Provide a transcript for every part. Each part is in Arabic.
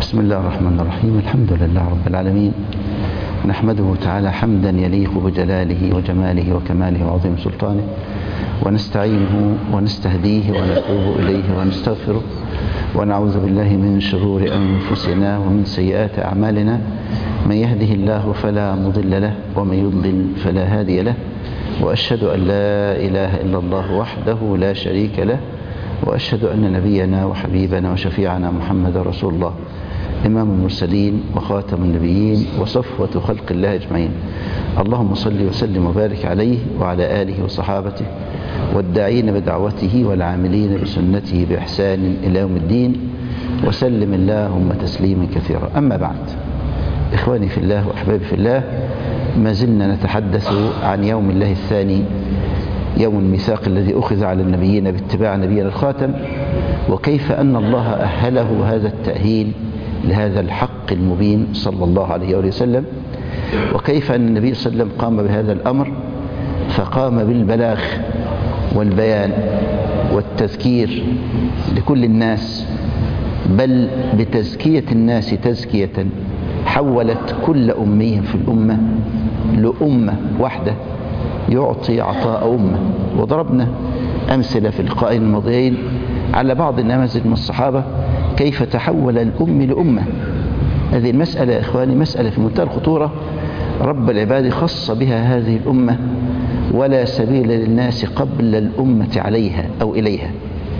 بسم الله الرحمن الرحيم. الحمد لله رب العالمين، نحمده تعالى حمدا يليق بجلاله وجماله وكماله وعظيم سلطانه، ونستعينه ونستهديه ونتوب إليه ونستغفره، ونعوذ بالله من شرور أنفسنا ومن سيئات أعمالنا. من يهده الله فلا مضل له، ومن يضلل فلا هادي له، وأشهد أن لا إله إلا الله وحده لا شريك له، وأشهد أن نبينا وحبيبنا وشفيعنا محمد رسول الله، إمام المرسلين وخاتم النبيين وصفوة خلق الله أجمعين. اللهم صل وسلم وبارك عليه وعلى آله وصحابته والداعين بدعوته والعاملين بسنته بإحسان إلى يوم الدين، وسلم اللهم تسليما كثيرا. أما بعد، إخواني في الله وأحبابي في الله، ما زلنا نتحدث عن يوم الله الثاني، يوم الميثاق الذي أخذ على النبيين باتباع نبينا الخاتم، وكيف أن الله أهله هذا التأهيل لهذا الحق المبين صلى الله عليه وسلم، وكيف أن النبي صلى الله عليه وسلم قام بهذا الأمر، فقام بالبلاغ والبيان والتذكير لكل الناس، بل بتزكية الناس تزكية حولت كل أمي في الأمة لأمة واحدة يعطي عطاء أمة. وضربنا أمثلة في اللقاءين الماضيين على بعض النماذج من الصحابة كيف تحول الأم لأمة. هذه المسألة يا إخواني مسألة في منتهى الخطورة، رب العباد خص بها هذه الأمة، ولا سبيل للناس قبل الأمة عليها أو إليها.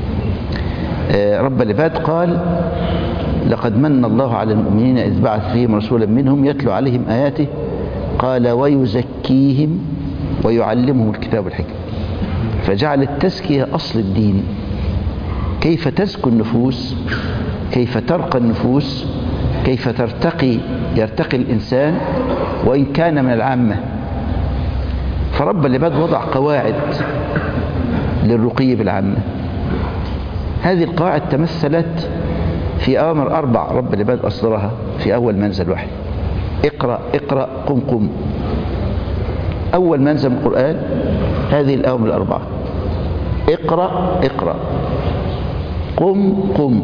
رب العباد قال: لقد من الله على المؤمنين إذ بعث فيهم رسولا منهم يتلو عليهم آياته، قال ويزكيهم ويعلمهم الكتاب والحكمة. فجعل التزكية أصل الدين، كيف تزكو النفوس، كيف ترقى النفوس، كيف يرتقي الإنسان وإن كان من العامة. فرب العباد وضع قواعد للرقي بالعامة. هذه القواعد تمثلت في أوامر 4 رب العباد أصدرها في أول منزل وحي: اقرأ اقرأ قم قم. أول منزل من القرآن هذه الأوامر 4: اقرأ اقرأ، قم قم.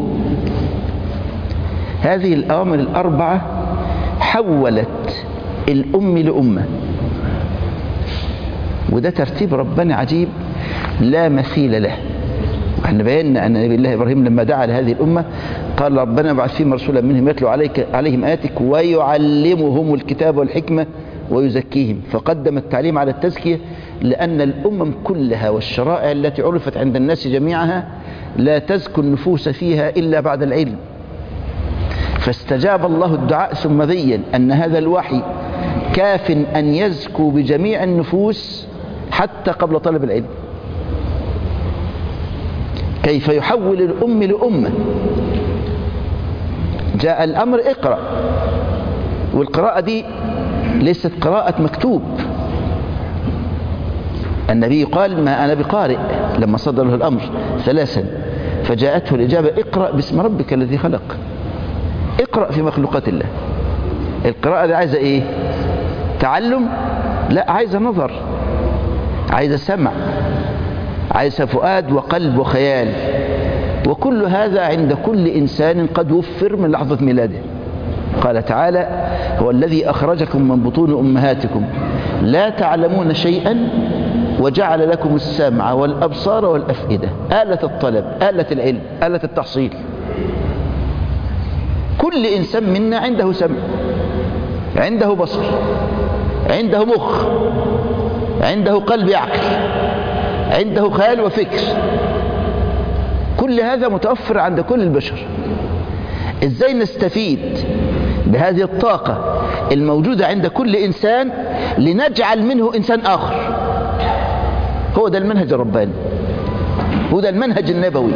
هذه الأوامر 4 حولت الأم لأمة، وده ترتيب ربنا عجيب لا مثيل له. احنا بينا أن نبي الله إبراهيم لما دعا لهذه الأمة قال: ربنا ابعث فيهم رسولا منهم يتلو عليهم آياتك ويعلمهم الكتاب والحكمة ويزكيهم. فقدم التعليم على التزكية، لأن الأمم كلها والشرائع التي عرفت عند الناس جميعها لا تزكو النفوس فيها إلا بعد العلم. فاستجاب الله الدعاء ثم بين أن هذا الوحي كاف أن يزكو بجميع النفوس حتى قبل طلب العلم. كيف يحول الأم لأمة. جاء الأمر اقرأ، والقراءة دي ليست قراءة مكتوب. النبي قال: ما أنا بقارئ لما صدر له الأمر 3، فجاءته الإجابة: اقرأ باسم ربك الذي خلق. اقرأ في مخلوقات الله. القراءة دي عايزة إيه؟ تعلم؟ لا، عايزة نظر، عايزة سمع، عايزة فؤاد وقلب وخيال. وكل هذا عند كل إنسان قد وفر من لحظة ميلاده. قال تعالى: هو الذي أخرجكم من بطون أمهاتكم لا تعلمون شيئا وجعل لكم السمع والأبصار والأفئدة. آلة الطلب، آلة العلم، آلة التحصيل. كل إنسان منا عنده سمع، عنده بصر، عنده مخ، عنده قلب يعقل، عنده خيال وفكر. كل هذا متوفر عند كل البشر. إزاي نستفيد بهذه الطاقة الموجودة عند كل إنسان لنجعل منه إنسان آخر؟ هو ده المنهج الرباني، هو ده المنهج النبوي.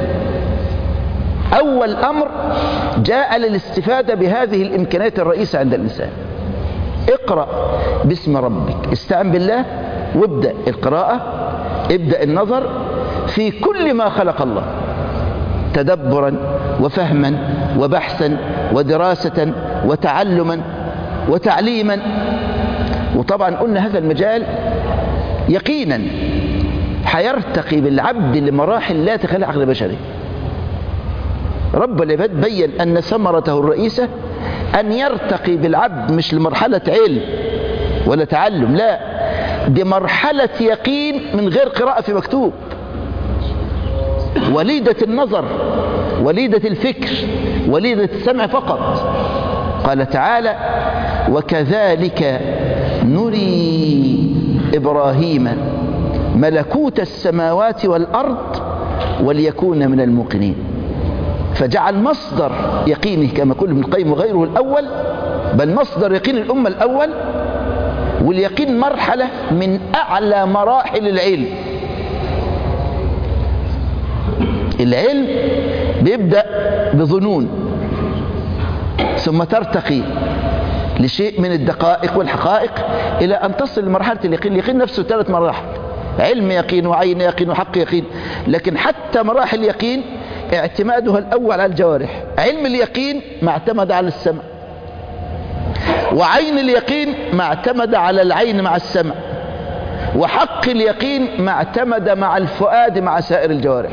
أول أمر جاء للاستفادة بهذه الإمكانيات الرئيسة عند الإنسان: اقرأ باسم ربك. استعن بالله وابدأ القراءة، ابدأ النظر في كل ما خلق الله، تدبرا وفهما وبحثا ودراسة وتعلما وتعليما. وطبعا قلنا هذا المجال يقينا حيرتقي بالعبد لمراحل لا تخلى عقل بشري. رب العباد بين أن ثمرته الرئيسة أن يرتقي بالعبد مش لمرحلة علم ولا تعلم، لا، دي مرحلة يقين من غير قراءة في مكتوب، وليدة النظر، وليدة الفكر، وليدة السمع فقط. قال تعالى: وكذلك نري إبراهيم ملكوت السماوات والأرض وليكون من الموقنين. فجعل مصدر يقينه كما يقول ابن القيم وغيره الأول، بل مصدر يقين الأمة الأول، واليقين مرحلة من أعلى مراحل العلم. العلم بيبدأ بظنون ثم ترتقي لشيء من الدقائق والحقائق إلى أن تصل لمرحلة اليقين. اليقين نفسه 3 مراحل: علم يقين وعين يقين وحق يقين. لكن حتى مراحل اليقين اعتمادها الأول على الجوارح. علم اليقين ما اعتمد على السمع، وعين اليقين ما اعتمد على العين مع السمع، وحق اليقين ما اعتمد مع الفؤاد مع سائر الجوارح.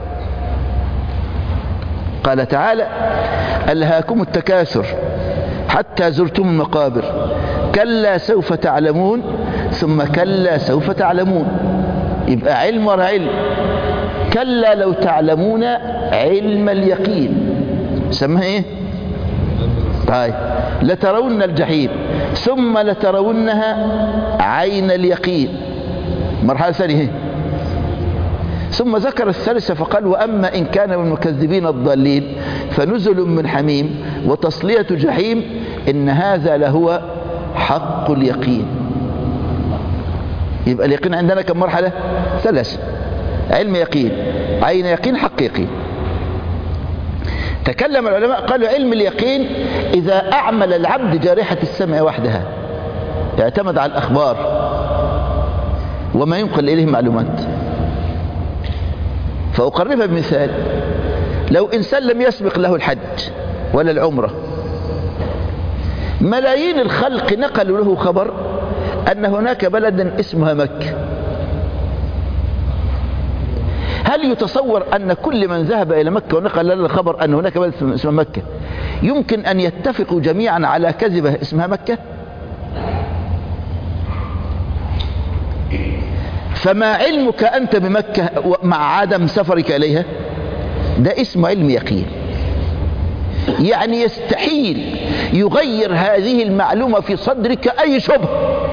قال تعالى: ألهاكم التكاثر حتى زرتم المقابر كلا سوف تعلمون ثم كلا سوف تعلمون. يبقى علم ورا علم. كلا لو تعلمون علم اليقين، سمها ايه؟ طيب، لترون الجحيم ثم لترونها عين اليقين، مرحلة ثانية. ثم ذكر الثالثة فقال: وأما إن كان من المكذبين الضالين فنزل من حميم وتصلية جحيم إن هذا لهو حق اليقين. يبقى اليقين عندنا كم مرحلة؟ 3: علم يقين، عين يقين، حق يقين. تكلم العلماء قالوا: علم اليقين إذا أعمل العبد جارحة السمع وحدها، يعتمد على الأخبار وما ينقل إليه معلومات. فأقربها بمثال: لو إنسان لم يسبق له الحج ولا العمرة، ملايين الخلق نقلوا له خبر أن هناك بلدا اسمها مكة، هل يتصور أن كل من ذهب إلى مكة ونقل لنا الخبر أن هناك بلد اسمها مكة يمكن أن يتفقوا جميعا على كذبة اسمها مكة؟ فما علمك أنت بمكة مع عدم سفرك إليها؟ ده اسمه علم يقين. يعني يستحيل يغير هذه المعلومة في صدرك أي شبه،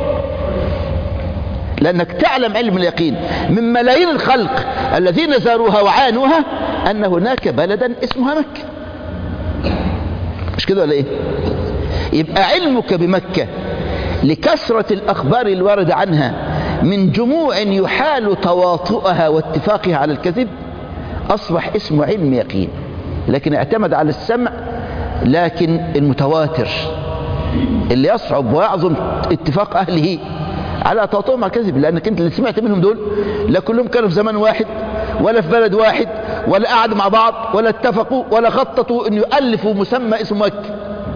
لأنك تعلم علم اليقين من ملايين الخلق الذين زاروها وعانوها أن هناك بلدا اسمها مكة. مش كده ولا إيه؟ يبقى علمك بمكة لكثرة الأخبار الواردة عنها من جموع يحال تواطؤها واتفاقها على الكذب أصبح اسمه علم يقين، لكن اعتمد على السمع، لكن المتواتر اللي يصعب ويعظم اتفاق أهله على تواطؤهم على الكذب، لأنك أنت اللي سمعت منهم دول لا كلهم كانوا في زمان واحد ولا في بلد واحد ولا قعدوا مع بعض ولا اتفقوا ولا خططوا أن يؤلفوا مسمى اسمه مكة.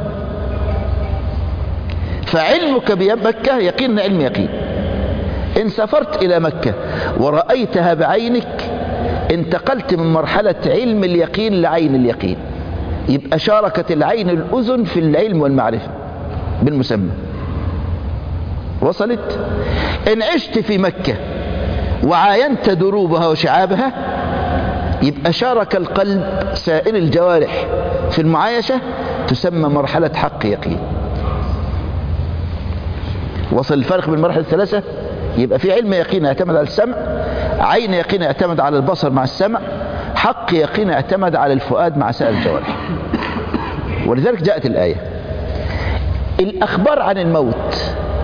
فعلمك بمكة يقين علم يقين. إن سافرت إلى مكة ورأيتها بعينك انتقلت من مرحلة علم اليقين لعين اليقين، يبقى شاركت العين الأذن في العلم والمعرفة بالمسمى. وصلت؟ إن عشت في مكة وعاينت دروبها وشعابها يبقى شارك القلب سائر الجوارح في المعايشة، تسمى مرحلة حق يقين. وصل الفرق بين المراحل الثلاثة؟ يبقى في علم يقين اعتمد على السمع، عين يقين اعتمد على البصر مع السمع، حق يقين اعتمد على الفؤاد مع سائر الجوارح. ولذلك جاءت الآية. الأخبار عن الموت،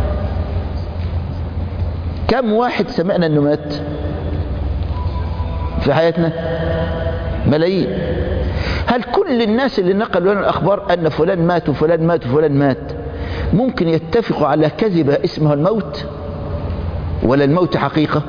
كم واحد سمعنا أنه مات في حياتنا؟ ملايين. هل كل الناس اللي نقلوا لنا الأخبار أن فلان مات وفلان مات وفلان مات ممكن يتفقوا على كذبة اسمها الموت؟ ولا الموت حقيقة؟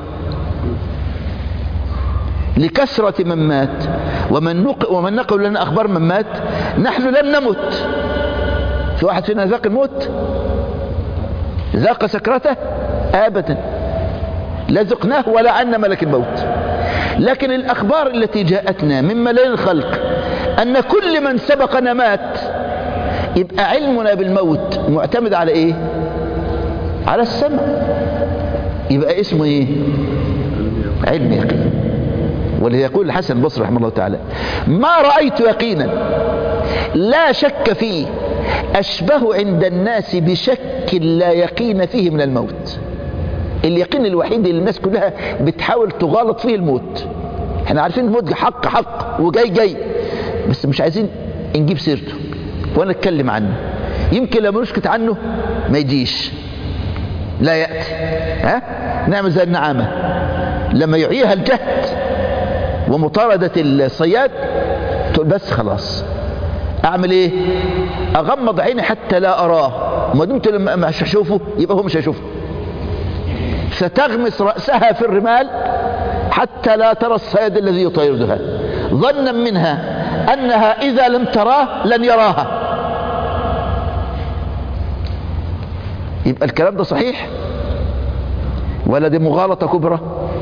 لكثرة من مات ومن نقل لنا أخبار من مات نحن لم نمت. في واحد فينا ذاق الموت؟ ذاق سكرته؟ أبدا، لا ذقناه ولا عنا ملك الموت. لكن الأخبار التي جاءتنا من ملايين الخلق أن كل من سبقنا مات، يبقى علمنا بالموت معتمد على إيه؟ على السمع. يبقى اسمه إيه؟ علم يقين. واللي يقول الحسن البصري رحمه الله تعالى: ما رأيت يقينا لا شك فيه أشبه عند الناس بشك لا يقين فيه من الموت. اليقين الوحيد اللي الناس كلها بتحاول تغالط فيه الموت. احنا عارفين الموت حق حق وجاي، بس مش عايزين نجيب سيرته ولا نتكلم عنه. يمكن لما نسكت عنه ما يجيش، لا يأتي. نعمل زي النعامة لما يعيها الجهد ومطاردة الصياد، تقول بس خلاص اعمل ايه؟ اغمض عيني حتى لا اراه، ما دمت لما مش هشوفه يبقى هو مش هيشوفه. ستغمس رأسها في الرمال حتى لا ترى الصياد الذي يطاردها، ظنا منها أنها إذا لم تراه لن يراها. يبقى الكلام ده صحيح ولا دي مغالطة كبرى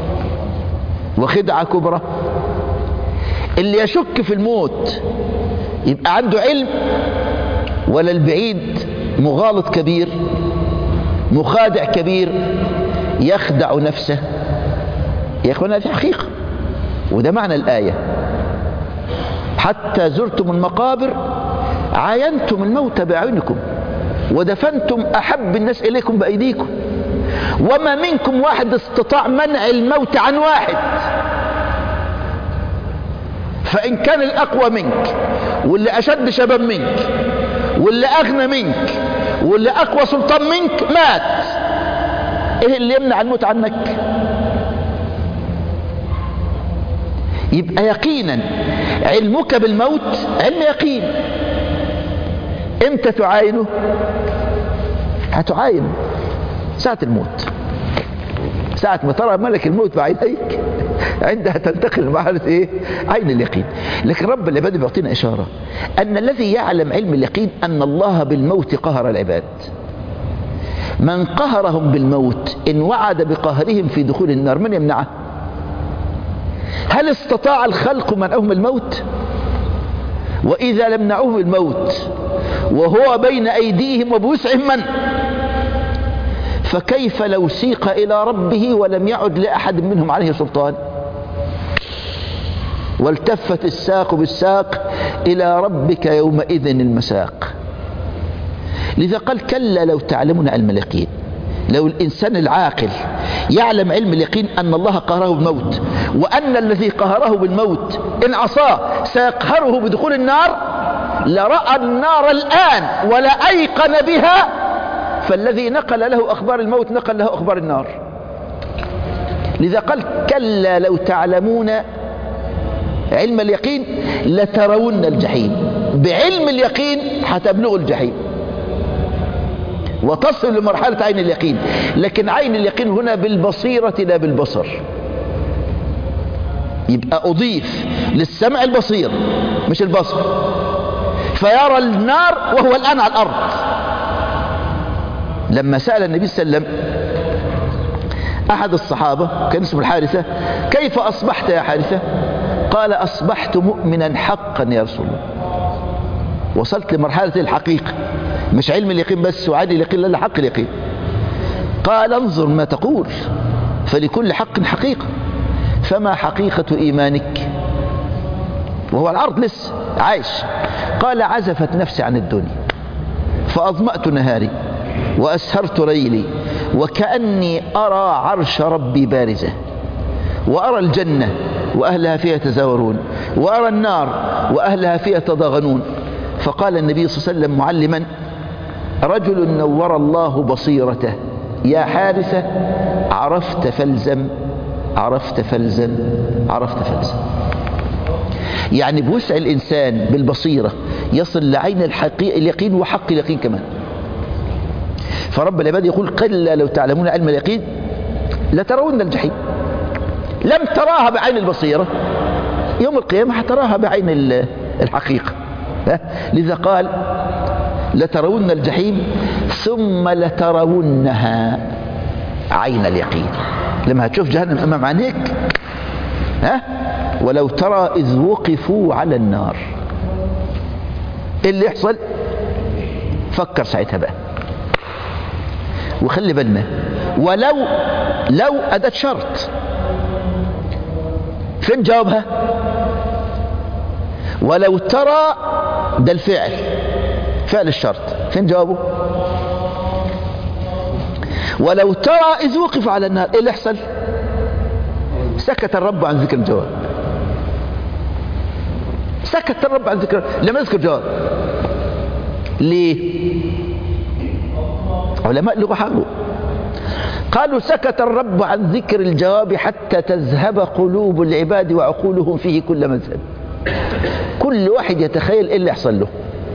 وخدعة كبرى؟ اللي يشك في الموت يبقى عنده علم، ولا البعيد مغالط كبير مخادع كبير يخدع نفسه؟ يا اخوانا دي حقيقة، وده معنى الآية: حتى زرتم المقابر عاينتم الموت بأعينكم ودفنتم أحب الناس إليكم بأيديكم، وما منكم واحد استطاع منع الموت عن واحد. فإن كان الأقوى منك واللي أشد شباب منك واللي أغنى منك واللي أقوى سلطان منك مات، إيه اللي يمنع الموت عنك؟ يبقى يقينا علمك بالموت علم يقين. امتى تعاينه؟ هتعاين ساعة الموت، ساعة ما ترى ملك الموت بعينيك، عندها تنتقل لمرحلة ايه؟ عين اليقين. لكن رب العباد بيعطينا إشارة أن الذي يعلم علم اليقين أن الله بالموت قهر العباد. من قهرهم بالموت إن وعد بقهرهم في دخول النار من يمنعه؟ هل استطاع الخلق منعهم الموت؟ وإذا لم نعوهم الموت وهو بين أيديهم وبوسعهم من؟ فكيف لو سيق إلى ربه ولم يعد لأحد منهم عليه سلطان؟ والتفت الساق بالساق إلى ربك يومئذ المساق. لذا قال: كلا لو تعلمون علم اليقين. لو الإنسان العاقل يعلم علم اليقين أن الله قهره بالموت، وأن الذي قهره بالموت إن عصاه سيقهره بدخول النار، لرأى النار الآن ولا أيقن بها. فالذي نقل له أخبار الموت نقل له أخبار النار. لذا قال: كلا لو تعلمون علم اليقين لترون الجحيم. بعلم اليقين هتبلغوا الجحيم وتصل لمرحلة عين اليقين. لكن عين اليقين هنا بالبصيرة لا بالبصر. يبقى أضيف للسمع البصير مش البصر، فيرى النار وهو الآن على الأرض. لما سأل النبي صلى الله عليه وسلم أحد الصحابة كان اسمه الحارثة: كيف أصبحت يا حارثة؟ قال: أصبحت مؤمنا حقا يا رسول الله. وصلت لمرحلة الحقيقة، مش علم اليقين بس وعادي اليقين، لا حق اليقين. قال: انظر ما تقول، فلكل حق حقيقة، فما حقيقة إيمانك؟ وهو العرض لسه عايش. قال: عزفت نفسي عن الدنيا فأظمأت نهاري وأسهرت ليلي، وكأني أرى عرش ربي بارزة، وأرى الجنة وأهلها فيها يتزاورون، وأرى النار وأهلها فيها يتضاغنون. فقال النبي صلى الله عليه وسلم معلما: رجل نور الله بصيرته يا حارثة، عرفت فالزم، عرفت فالزم، عرفت فالزم. يعني بوسع الإنسان بالبصيرة يصل لعين اليقين وحق اليقين كمان. فرب العباد يقول: كلا لو تعلمون علم اليقين لترون الجحيم. لم تراها بعين البصيرة، يوم القيامة هتراها بعين الحقيقة. لذا قال: لترون الجحيم ثم لترونها عين اليقين. لما هتشوف جهنم أمام عينيك، ولو ترى إذ وقفوا على النار ايه اللي يحصل؟ فكر ساعتها بقى. وخلي بالنا، لو أداة شرط، فين جوابها؟ ولو ترى، ده الفعل، فعل الشرط، فين جوابه؟ ولو ترى إذ وقف على النار، ايه اللي يحصل؟ سكت الرب عن ذكر الجواب. سكت الرب عن ذكر، لم يذكر جواب. ليه؟ علماء اللغة حقوا قالوا سكت الرب عن ذكر الجواب حتى تذهب قلوب العباد وعقولهم فيه كل مذهب. كل واحد يتخيل ايه اللي يحصل له.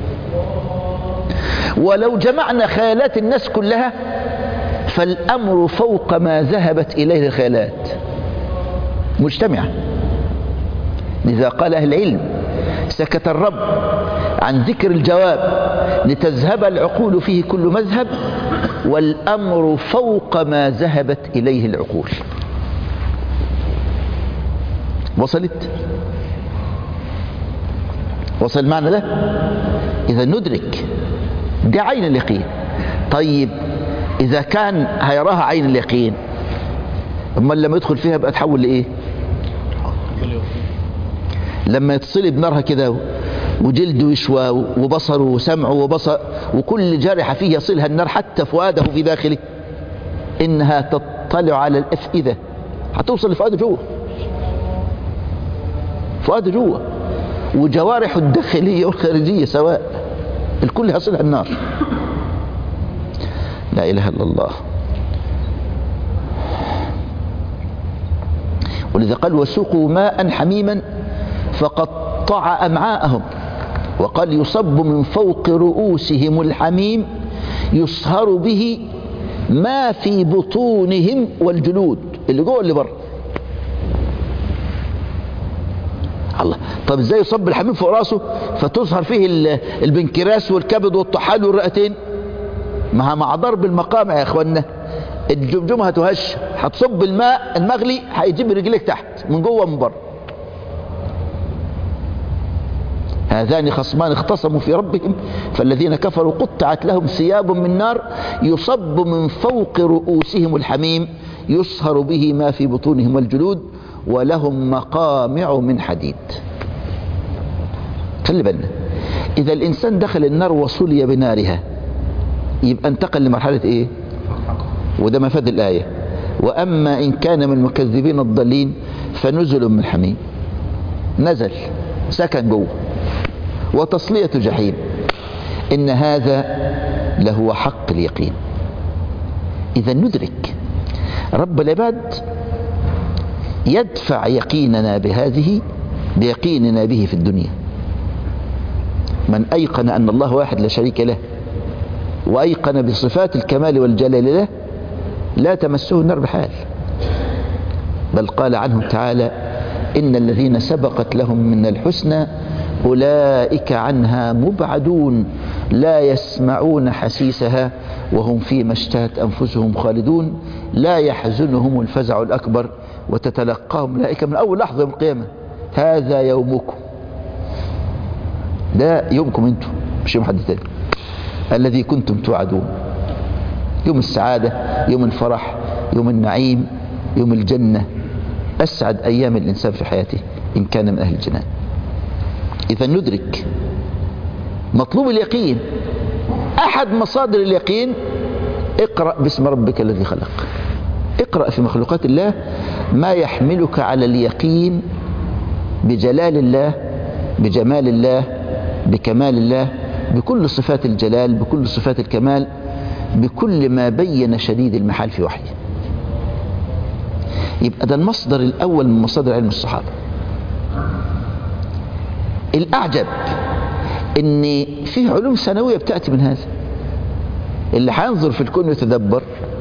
ولو جمعنا خيالات الناس كلها فالأمر فوق ما ذهبت إليه الخيالات مجتمعة. لذا قال أهل العلم سكت الرب عن ذكر الجواب لتذهب العقول فيه كل مذهب، والأمر فوق ما ذهبت إليه العقول. وصلت؟ وصل المعنى ده؟ إذا ندرك دي عين اليقين. طيب إذا كان هيراها عين اليقين، أما لما يدخل فيها بقى تحول لإيه؟ لما يتصلب نارها كده وجلده يشوى وبصره وسمعه وبصر وكل جارحة فيه يصلها النار حتى فؤاده في داخله، إنها تطلع على الأفئدة، هتوصل لفؤاده جوه، فؤاده جوه، وجوارحه الداخلية والخارجية سواء، الكل يصلها النار. لا إله إلا الله. ولذا قال وسقوا ماء حميما فقطع أمعاءهم، وقال يصب من فوق رؤوسهم الحميم يصهر به ما في بطونهم والجلود، اللي جوه اللي بره. الله، طب ازاي يصب الحميم فوق راسه فتظهر فيه البنكراس والكبد والطحال والرئتين؟ مع ضرب المقامع يا اخوانا الجمجمه هتهش، هتصب الماء المغلي هيجيب رجليك تحت من جوه ومن بره. هذان خصمان اختصموا في ربهم فالذين كفروا قطعت لهم ثياب من نار يصب من فوق رؤوسهم الحميم يصهر به ما في بطونهم والجلود ولهم مقامع من حديد. خلي بالنا، إذا الإنسان دخل النار وصلي بنارها يبقى انتقل لمرحلة إيه؟ وده مفاد الآية وأما إن كان من المكذبين الضالين فنزل من حميم. نزل سكن جوه وتصلية جحيم. إن هذا لهو حق اليقين. إذا ندرك رب العباد يدفع يقيننا بيقيننا به في الدنيا. من أيقن أن الله واحد لا شريك له وأيقن بصفات الكمال والجلال له لا تمسه النار بحال، بل قال عنهم تعالى إن الذين سبقت لهم من الحسنى أولئك عنها مبعدون لا يسمعون حسيسها وهم فيما اشتهت أنفسهم خالدون لا يحزنهم الفزع الأكبر وتتلقاهم ملائكة من أول لحظة يوم القيامة هذا يومكم. ده يومكم انتم مش يوم حد تاني، الذي كنتم توعدون. يوم السعادة، يوم الفرح، يوم النعيم، يوم الجنة، أسعد أيام الإنسان في حياته إن كان من أهل الجنان. إذا ندرك مطلوب اليقين. أحد مصادر اليقين اقرأ باسم ربك الذي خلق. اقرأ في مخلوقات الله ما يحملك على اليقين بجلال الله، بجمال الله، بكمال الله، بكل صفات الجلال، بكل صفات الكمال، بكل ما بين شديد المحال في وحيه. يبقى ده المصدر الأول من مصادر علم الصحابة. الأعجب إن فيه علوم ثانوية بتأتي من هذا. اللي هينظر في الكون يتدبر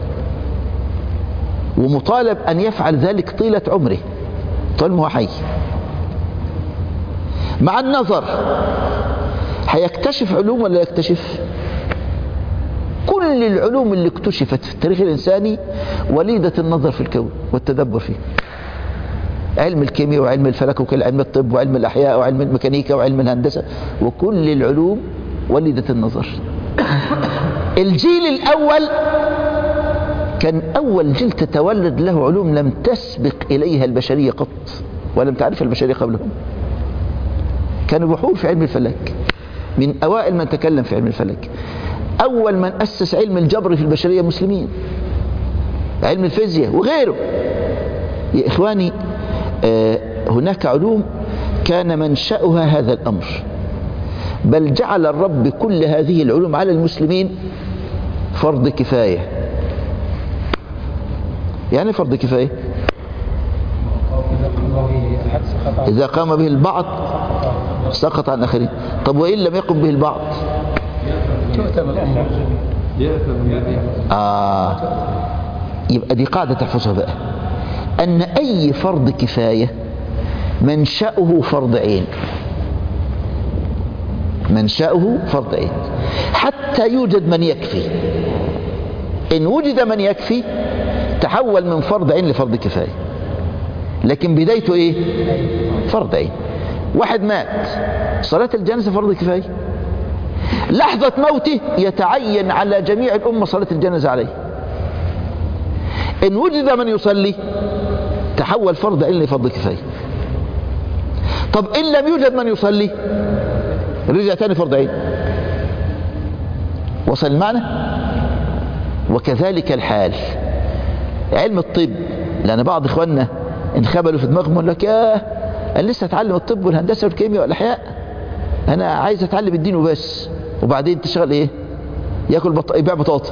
ومطالب أن يفعل ذلك طيلة عمره طول ما هو حي. مع النظر هيكتشف علوم ولا يكتشف؟ كل العلوم اللي اكتشفت في التاريخ الإنساني وليدة النظر في الكون والتدبر فيه. علم الكيمياء وعلم الفلك وعلم الطب وعلم الأحياء وعلم الميكانيكا وعلم الهندسة، وكل العلوم ولدت النظر. الجيل الأول كان أول جيل تتولد له علوم لم تسبق إليها البشرية قط ولم تعرف البشرية قبلهم. كانوا بحور في علم الفلك، من أوائل من تكلم في علم الفلك. أول من أسس علم الجبر في البشرية مسلمين، علم الفيزياء وغيره. يا إخواني، هناك علوم كان منشأها هذا الأمر، بل جعل الرب كل هذه العلوم على المسلمين فرض كفاية. يعني فرض كفاية إذا قام به البعض سقط عن آخرين. طب وإن لم يقم به البعض يبقى دي قاعدة تحفظها بقى، أن أي فرض كفاية منشأه فرض عين، منشأه فرض عين حتى يوجد من يكفي. إن وجد من يكفي تحول من فرض عين لفرض كفاية، لكن بدايته إيه؟ فرض عين. واحد مات، صلاة الجنازة فرض كفاية، لحظة موته يتعين على جميع الأمة صلاة الجنازة عليه. إن وجد من يصلي تحول فرض عين لفرض كفاية. طب إن لم يوجد من يصلي رجع تاني فرض عين. وصل المعنى؟ وكذلك الحال علم الطب، لأن بعض إخواننا انخبلوا في دماغهم يقول لك أنا لسه أتعلم الطب والهندسة والكيمياء والأحياء، أنا عايز أتعلم الدين وبس، وبعدين تشتغل إيه؟ ياكل يبيع بطاطا.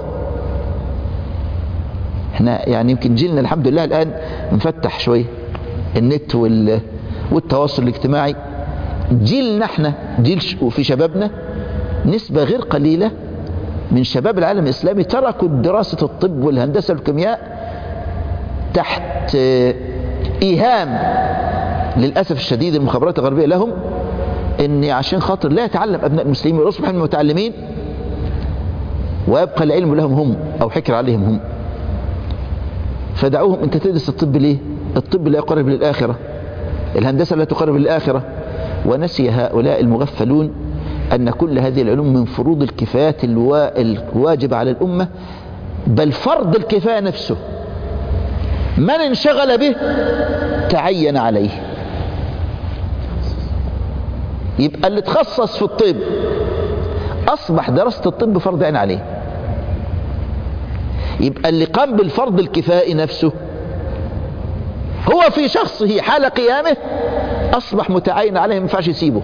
احنا يعني يمكن جيلنا الحمد لله الآن مفتح شوية، النت والتواصل الاجتماعي. جيلنا احنا جيل وفي شبابنا نسبة غير قليلة من شباب العالم الإسلامي تركوا دراسة الطب والهندسة والكيمياء تحت إيهام للأسف الشديد المخابرات الغربية لهم إن عشان خاطر لا يتعلم أبناء المسلمين ويصبحوا متعلمين ويبقى العلم لهم هم أو حكر عليهم هم. فدعوهم أنت تدرس الطب ليه؟ الطب لا يقرب للآخرة، الهندسة لا تقرب للآخرة. ونسي هؤلاء المغفلون أن كل هذه العلوم من فروض الكفايات الواجب على الأمة، بل فرض الكفاية نفسه من انشغل به تعين عليه. يبقى اللي تخصص في الطب أصبح دراسة الطب فرض عين عليه. يبقى اللي قام بالفرض الكفائي نفسه هو في شخصه حال قيامه أصبح متعين عليه، ما ينفعش يسيبه.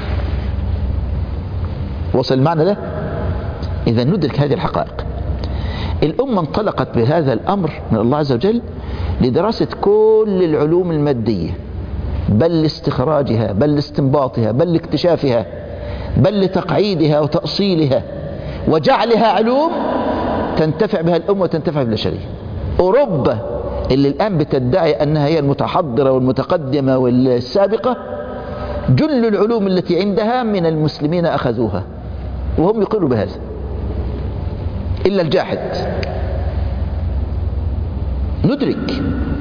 وصل المعنى ده؟ إذا ندرك هذه الحقائق. الأمة انطلقت بهذا الأمر من الله عز وجل لدراسة كل العلوم المادية، بل لاستخراجها، بل لاستنباطها، بل لاكتشافها، بل لتقعيدها وتأصيلها وجعلها علوم تنتفع بها الأمة وتنتفع بالبشرية. أوروبا اللي الآن بتدعي أنها هي المتحضرة والمتقدمة والسابقة، جل العلوم التي عندها من المسلمين أخذوها وهم يقروا بهذا إلا الجاحد. ندرك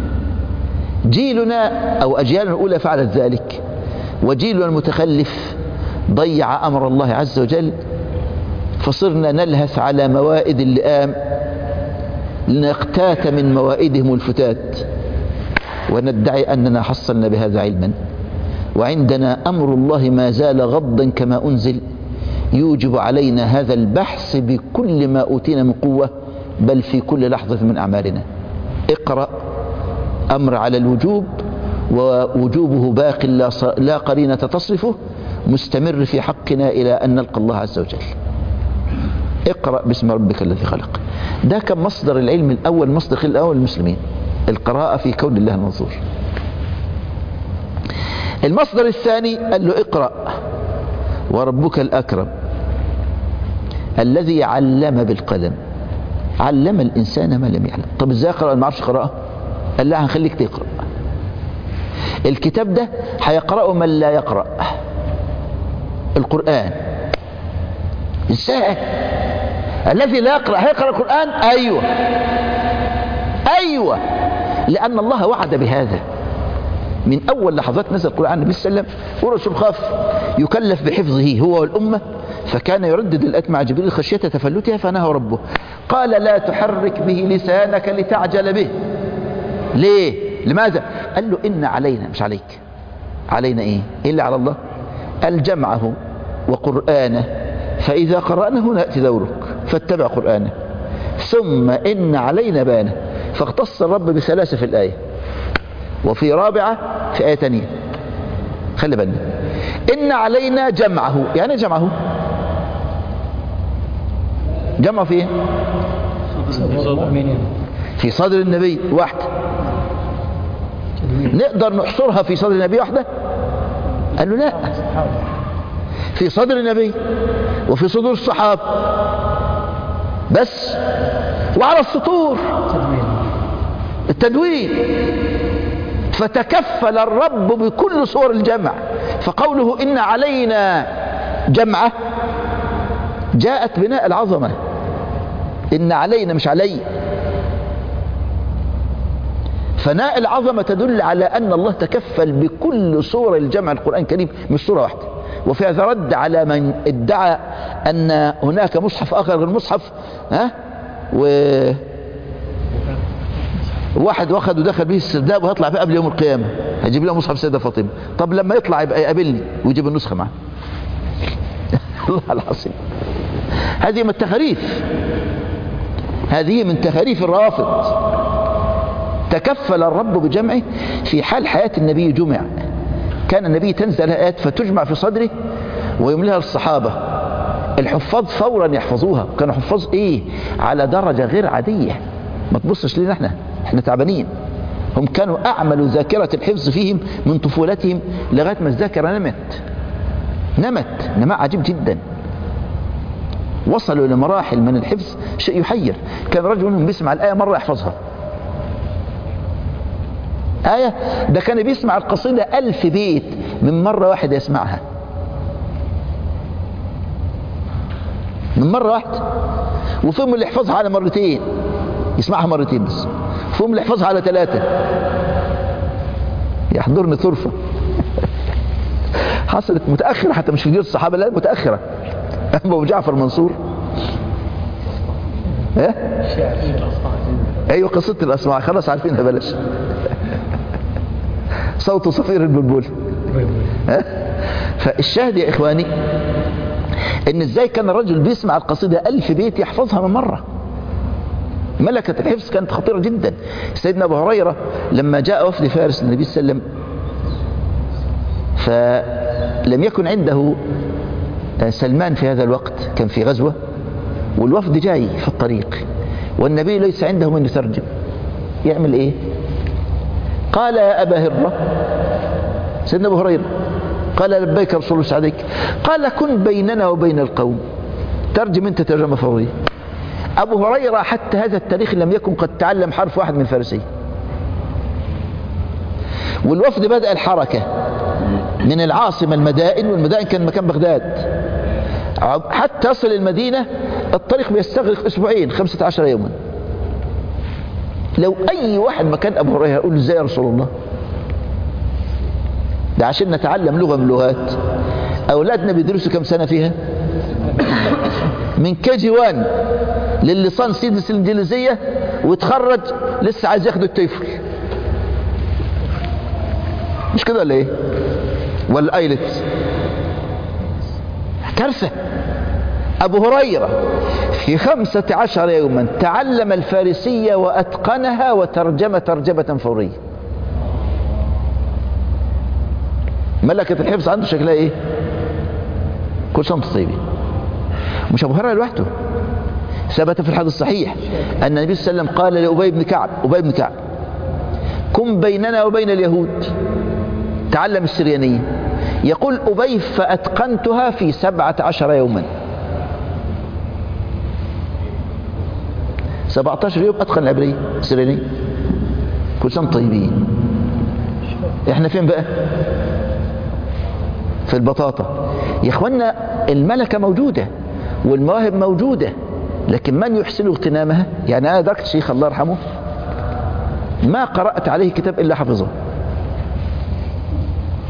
جيلنا أو أجيالنا الأولى فعلت ذلك، وجيلنا المتخلف ضيع أمر الله عز وجل، فصرنا نلهث على موائد اللئام لنقتات من موائدهم الفتات، وندعي أننا حصلنا بهذا علما، وعندنا أمر الله ما زال غضا كما أنزل يوجب علينا هذا البحث بكل ما أوتينا من قوة، بل في كل لحظة من أعمالنا. اقرأ أمر على الوجوب، ووجوبه باق لا قرينة تصرفه، مستمر في حقنا إلى أن نلقى الله عز وجل. اقرأ باسم ربك الذي خلق. ده كان مصدر العلم الأول، مصدر الخير الأول للمسلمين، القراءة في كون الله المنظور. المصدر الثاني قال له اقرأ وربك الأكرم الذي علم بالقلم، علم الإنسان ما لم يعلم. طب ازاي اقرأ؟ ما اعرفش قراءة. قال لا، هنخليك تقرأ. الكتاب ده هيقرأه من لا يقرأ القرآن. ازاي؟ الذي لا يقرأ هيقرأ القرآن؟ ايوه، لأن الله وعد بهذا. من أول لحظات نزل القرآن عن النبي صلى الله عليه وسلم، والرسول خاف يكلف بحفظه هو والأمة، فكان يردد الآيات مع جبريل خشية تفلتها، فنهى ربه قال لا تحرك به لسانك لتعجل به. ليه؟ لماذا؟ قال له إن علينا، مش عليك، علينا إيه اللي على الله؟ قال جمعه وقرآنه، فإذا قرأناه نأتي دورك فاتبع قرآنه، ثم إن علينا بانه. فاختص الرب بثلاثة في الآية، وفي رابعة في آية تانية. خلي بالنا، إن علينا جمعه، يعني جمعه جمعه في إيه؟ في صدر النبي واحدة. نقدر نحصرها في صدر النبي واحدة؟ قال له لا، في صدر النبي وفي صدور الصحابة بس، وعلى السطور التدوين. فتكفل الرب بكل صور الجمع، فقوله إن علينا جمعه جاءت بناء العظمة، إن علينا مش علي. فناء العظمة تدل على أن الله تكفل بكل صور الجمع القرآن الكريم، مش صورة واحدة. وفي هذا رد على من ادعى أن هناك مصحف آخر غير مصحف، واحد واخد ودخل به السرداب وهيطلع به قبل يوم القيامة، هيجيب له مصحف السيدة فاطمة. طب لما يطلع يبقى يقابلني ويجيب النسخة معه. الله العظيم، هذه من التخاريف، هذه من تخاريف الروافض. تكفل الرب بجمعه في حال حياة النبي جمع. كان النبي تنزل آيات فتجمع في صدره ويملها للصحابة، الحفاظ فورا يحفظوها. كانوا حفاظ ايه؟ على درجة غير عادية، ما تبصش لنا احنا تعبانين. هم كانوا اعملوا ذاكرة الحفظ فيهم من طفولتهم لغاية ما الذاكرة نمت نماء عجيب جدا. وصلوا لمراحل من الحفظ شيء يحير. كان رجل منهم بيسمع الآية مرة يحفظها، آية، ده كان بيسمع القصيدة 1000 بيت من مرة واحدة يسمعها، من مرة واحدة. وفيهم اللي يحفظها على مرتين، يسمعها مرتين بس. فيهم اللي يحفظها على 3. يحضرني طرفة حصلت متأخرة، حتى مش في جيل الصحابة، لا متأخرة. أبو جعفر منصور، ايوه قصة الأسماع خلاص عارفينها، بلاش. صوت صفير البلبل. فالشاهد يا إخواني إن إزاي كان الرجل بيسمع القصيدة 1000 بيت يحفظها من مرة. ملكة الحفظ كانت خطيرة جدا. سيدنا أبو هريرة لما جاء وفد فارس للنبي صلى الله عليه وسلم، فلم يكن عنده سلمان في هذا الوقت، كان في غزوة والوفد جاي في الطريق والنبي ليس عنده من يترجم، يعمل ايه؟ قال يا أبا هرة، سيدنا أبو هريرة قال لبيك رسول الله سعديك، قال كن بيننا وبين القوم، ترجم انت ترجمة فورية. أبو هريرة حتى هذا التاريخ لم يكن قد تعلم حرف واحد من الفارسية. والوفد بدأ الحركة من العاصمة المدائن، والمدائن كان مكان بغداد، حتى يصل المدينة الطريق بيستغرق 2 15 يوما. لو أي واحد مكان أبو هريرة يقول ازاي يا رسول الله؟ ده عشان نتعلم لغة من اللغات. أولادنا بيدرسوا كم سنة فيها؟ من KG1 لللسان سيدس الإنجليزية، وتخرج لسه عايز ياخدوا التويفل، مش كده ولا ايه؟ ولا ايلتس؟ كارثة. أبو هريرة في 15 يوما تعلم الفارسية وأتقنها وترجم ترجمة فورية. ملكة الحفظ عنده شكلها ايه؟ كل سنة وانتم طيبين. مش أبو هريرة لوحده، ثبت في الحديث الصحيح أن النبي صلى الله عليه وسلم قال لأبي بن كعب كن بيننا وبين اليهود، تعلم السريانية. يقول أبي فأتقنتها في 17 يوما. 17 يوم أتقن العبرية السريانية. كل سنة طيبين. احنا فين بقى؟ في البطاطا. يا اخوانا الملكة موجودة والمواهب موجودة، لكن من يحسن اغتنامها؟ يعني أنا أدركت شيخ الله يرحمه ما قرأت عليه كتاب إلا حفظه،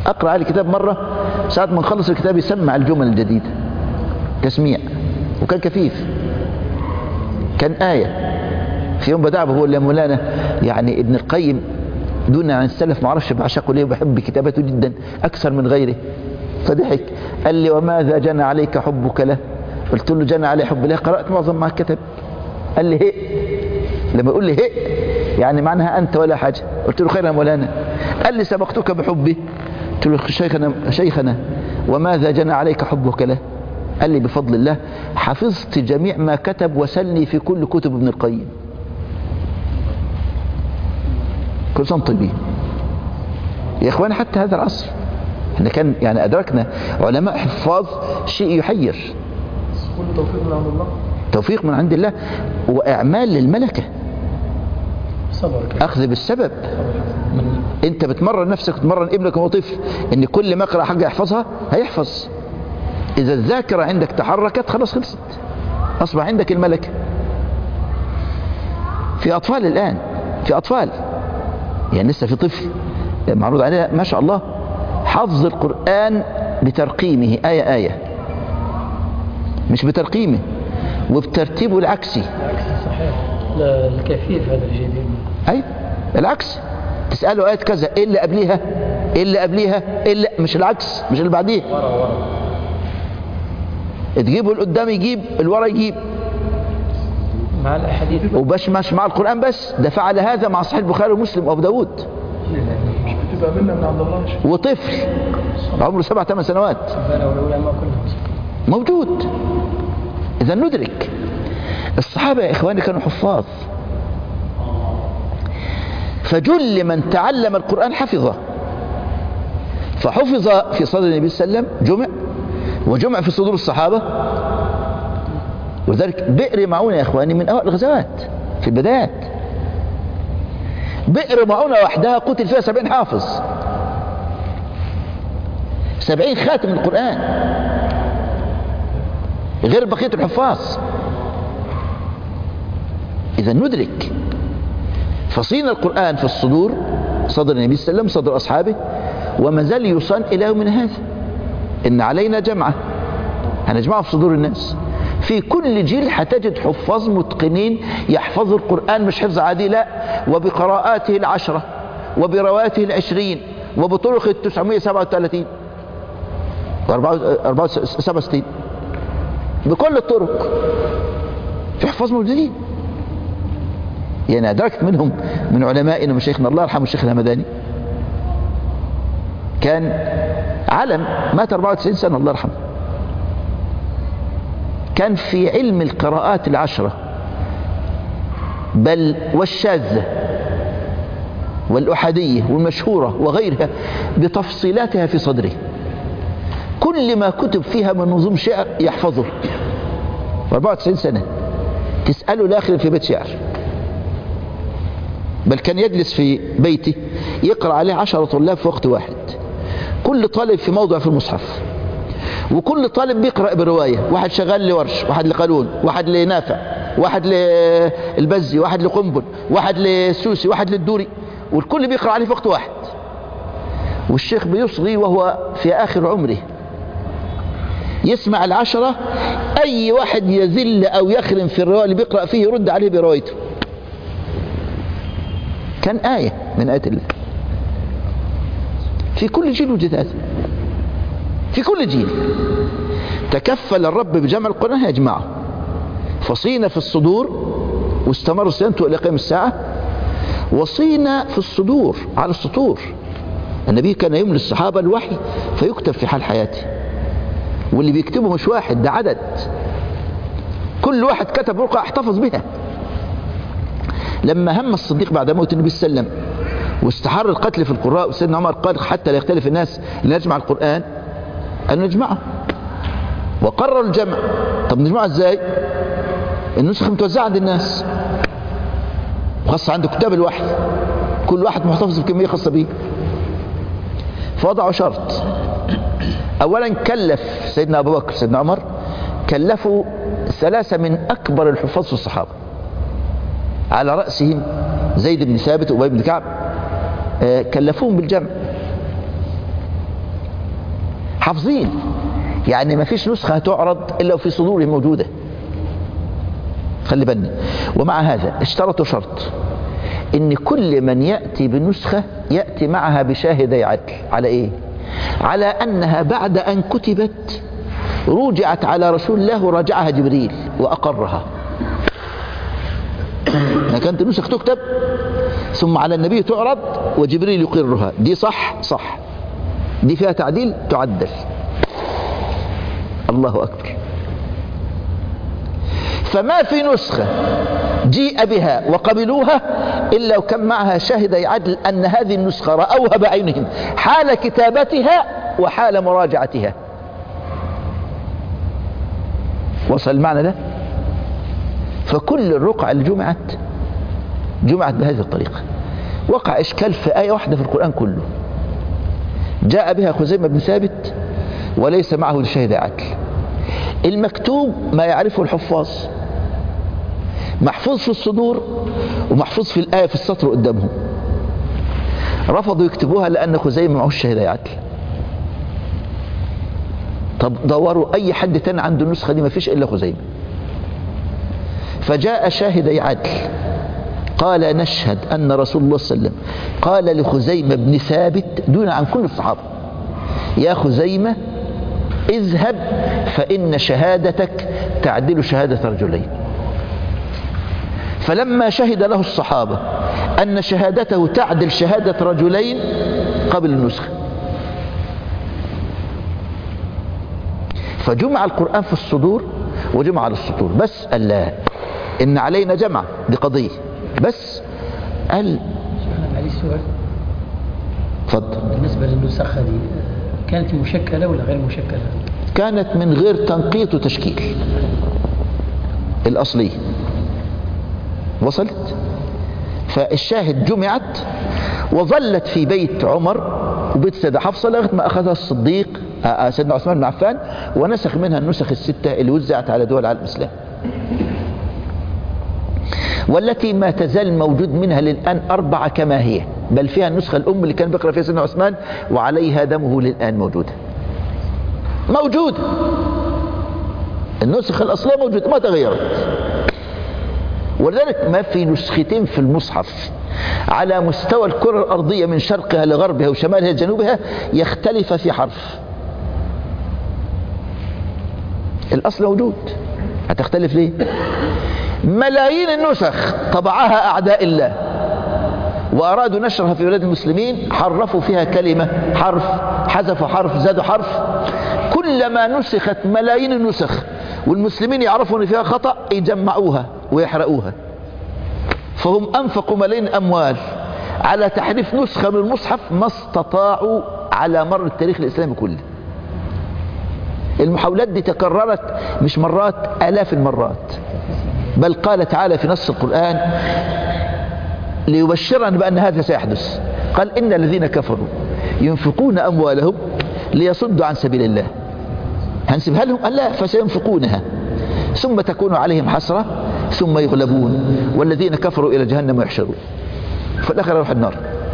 أقرأ عليه الكتاب مرة، ساعة ما نخلص الكتاب يسمع الجمل الجديدة تسميع، وكان كفيف، كان آية. في يوم بدأ بقول يا مولانا يعني ابن القيم دون عن السلف ما اعرفش بعشقه ليه وبحب كتابته جدا أكثر من غيره. فضحك قال لي وماذا جنى عليك حبك له؟ قلت له جنى علي حب له، قرأت معظم ما كتب. قال لي هي، لما يقول لي هي يعني معناها أنت ولا حاجة. قلت له خير يا مولانا. قال لي سبقتك بحبي. قلت له شيخنا وماذا جنى عليك حبك له؟ قال لي بفضل الله حفظت جميع ما كتب وسلني في كل كتب ابن القيم. كل سنة طيبين يا إخواني. حتى هذا العصر احنا كان يعني أدركنا علماء حفاظ شيء يحير. كل توفيق من عند الله، توفيق من عند الله وإعمال للملكة، أخذ بالسبب. أنت بتمرن نفسك وتمرن ابنك وهو طفل إن كل ما يقرأ حاجة يحفظها هيحفظ. إذا الذاكرة عندك تحركت خلاص خلصت، أصبح عندك الملكة. في أطفال الآن، في أطفال يعني لسه في طفل معروض عليه ما شاء الله حفظ القرآن بترقيمه آية آية، مش بترقيمه وبترتيبه العكسي. صحيح، لا الكفيف هذا الجديد. أي العكس، تسأله آية كذا إيه اللي قبليها، إيه اللي قبليها، إيه اللي مش العكس، مش اللي بعديه. ورا تجيبه القدام يجيب، الورا يجيب، مع الأحاديث. وباش مش مع القرآن بس، ده فعل هذا مع صحيح البخاري ومسلم وأبو داود. مش بتبقى منا من عند الله. وطفل عمره 7-8 سنوات موجود. إذا ندرك الصحابة يا إخواني كانوا حفاظ، فجل من تعلم القرآن حفظه، فحفظ في صدر النبي صلى الله عليه وسلم جمع، وجمع في صدور الصحابة. وذلك بئر معونة يا إخواني من أوائل الغزوات في البدايات. بئر معونة وحدها قتل فيها 70 حافظ، 70 خاتم القرآن غير بقية الحفاظ. إذا ندرك فصين القرآن في الصدور، صدر النبي صلى الله عليه وسلم، صدر أصحابه، وما زال يصان إلى يومنا هذا. إن علينا جمعة، هنجمعه في صدور الناس. في كل جيل هتجد حفاظ متقنين يحفظوا القرآن مش حفظ عادي، لا، وبقراءاته 10 وبرواياته 20 وبطرق 937 و67 بكل الطرق. في حفاظ موجودين. يعني أدركت منهم من علمائنا ومشايخنا الله يرحمه الشيخ الهمداني، كان علم مات 94 سنة الله يرحمه، كان في علم القراءات 10 بل والشاذة والأحادية والمشهورة وغيرها بتفصيلاتها في صدره. كل ما كتب فيها من نظم شعر يحفظه. 94 سنة تسأله لا في بيت شعر، بل كان يجلس في بيته يقرأ عليه 10 طلاب في وقت واحد، كل طالب في موضع في المصحف، وكل طالب بيقرأ برواية، واحد شغال لورش، واحد لقالون، واحد لنافع، واحد للبزي، واحد لقنبل، واحد للسوسي، واحد للدوري، والكل بيقرأ عليه في وقت واحد. والشيخ بيصغي وهو في آخر عمره، يسمع 10، أي واحد يذل أو يخرم في الرواية اللي بيقرأ فيه يرد عليه بروايته. كان آية من آيات الله. في كل جيل وجد هذا، في كل جيل تكفل الرب بجمع القرآن يجمعه، فصين في الصدور واستمر صيانته إلى قيام الساعة، وصين في الصدور على السطور. النبي كان يملي الصحابة الوحي فيكتب في حال حياته، واللي بيكتبه مش واحد، ده عدد، كل واحد كتب رقعة احتفظ بها. لما هم الصديق بعد موت النبي صلى الله عليه وسلم واستحر القتل في القراء، وسيدنا عمر قال حتى لا يختلف الناس لنجمع القرآن، أن نجمعه، وقرروا الجمع. طب نجمعه ازاي؟ النسخ متوزعة عند الناس، خاصة عند كتاب الوحي، كل واحد محتفظ بكمية خاصة به. فوضعوا شرط، أولا كلف سيدنا أبو بكر سيدنا عمر، كلفوا 3 من أكبر الحفاظ في الصحابة، على رأسهم زيد بن ثابت وأبي بن كعب، كلفوهم بالجمع. حافظين، يعني ما فيش نسخة هتعرض إلا وفي صدورهم موجودة. خلي بالنا. ومع هذا اشترطوا شرط، إن كل من يأتي بنسخة يأتي معها بشاهدي عدل. على إيه؟ على أنها بعد أن كتبت رجعت على رسول الله وراجعها جبريل وأقرها. يعني كانت النسخ تكتب ثم على النبي تعرض وجبريل يقرها، دي صح صح، دي فيها تعديل تعدل. الله أكبر. فما في نسخة جيء بها وقبلوها إلا وكان معها شاهدي عدل أن هذه النسخة رأوها بعينهم حال كتابتها وحال مراجعتها. وصل المعنى ده؟ فكل الرقع اللي جمعت بهذه الطريقة. وقع إشكال في آية واحدة في القرآن كله، جاء بها خزيمة بن ثابت وليس معه شاهد عدل. المكتوب ما يعرفه الحفاظ، محفوظ في الصدور ومحفوظ في الآية في السطر قدامهم. رفضوا يكتبوها لأن خزيمة معهوش شاهد عدل. طب دوروا أي حد تاني عنده النسخة دي، ما فيش إلا خزيمة. فجاء شاهدي عدل قال نشهد أن رسول الله صلى الله عليه وسلم قال لخزيمة بن ثابت دون عن كل الصحابة: يا خزيمة اذهب فإن شهادتك تعدل شهادة رجلين. فلما شهد له الصحابة أن شهادته تعدل شهادة رجلين قبل النسخة. فجمع القرآن في الصدور وجمع على السطور. بس قال لا، إن علينا جمع، دي قضية. بس قال علي سؤال. اتفضل. بالنسبة للنسخة دي كانت مشكلة ولا غير مشكلة؟ كانت من غير تنقيط وتشكيل، الأصلية. وصلت؟ فالشاهد جمعت وظلت في بيت عمر وبيت سيدة حفصة لغاية ما أخذها الصديق سيدنا عثمان بن عفان ونسخ منها النسخ الستة اللي وزعت على دول العالم الإسلامي، والتي ما تزال موجود منها للآن 4 كما هي، بل فيها النسخة الأم اللي كان بيقرأ فيها سيدنا عثمان وعليها دمه للآن موجودة. النسخة الأصلية موجودة ما تغيرت. ولذلك ما في نسختين في المصحف على مستوى الكرة الأرضية من شرقها لغربها وشمالها لجنوبها يختلف في حرف. الأصل موجود، هتختلف ليه؟ ملايين النسخ طبعها أعداء الله وأرادوا نشرها في بلاد المسلمين، حرفوا فيها كلمة حرف، حذفوا حرف، زادوا حرف. كلما نسخت ملايين النسخ والمسلمين يعرفوا أن فيها خطأ يجمعوها ويحرقوها. فهم أنفقوا ملايين أموال على تحريف نسخة من المصحف ما استطاعوا على مر التاريخ الإسلامي كله. المحاولات دي تكررت مش مرات، آلاف المرات. بل قال تعالى في نص القرآن ليبشرنا بأن هذا سيحدث، قال إن الذين كفروا ينفقون أموالهم ليصدوا عن سبيل الله هنسيبها لهم؟ قال لا، فسينفقونها ثم تكون عليهم حسرة ثم يغلبون والذين كفروا إلى جهنم يحشرون في الآخر يروح النار.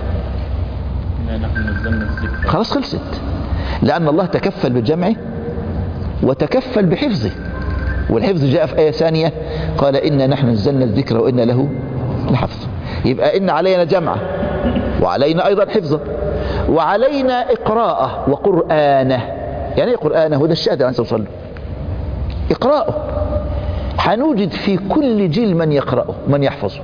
خلاص خلصت، لأن الله تكفل بجمعه وتكفل بحفظه، والحفظ جاء في آية ثانية قال إنا نحن نزلنا الذكر وإنا له لحفظ. يبقى إن علينا جمعه وعلينا أيضا حفظه وعلينا إقراءه وقرآنه. يعني إيه قرآنه؟ وده الشاهد عن سوصله إقراءه. حنوجد في كل جيل من يقرأه من يحفظه.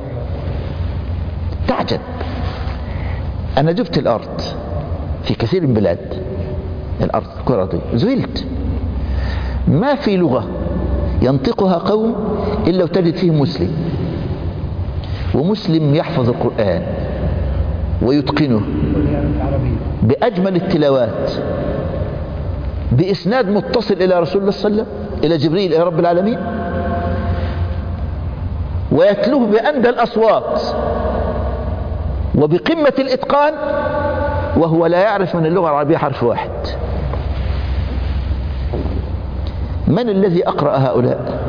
تعجب، أنا جبت الأرض في كثير من بلاد الأرض الكرة الأرضية، ذهلت ما في لغة ينطقها قوم إلا وتجد فيهم مسلم، ومسلم يحفظ القرآن ويتقنه بأجمل التلاوات بإسناد متصل إلى رسول الله صلى الله عليه وسلم، إلى جبريل، إلى رب العالمين، ويتلوه بأندى الأصوات وبقمة الإتقان وهو لا يعرف من اللغة العربية حرف واحد. من الذي أقرأ هؤلاء؟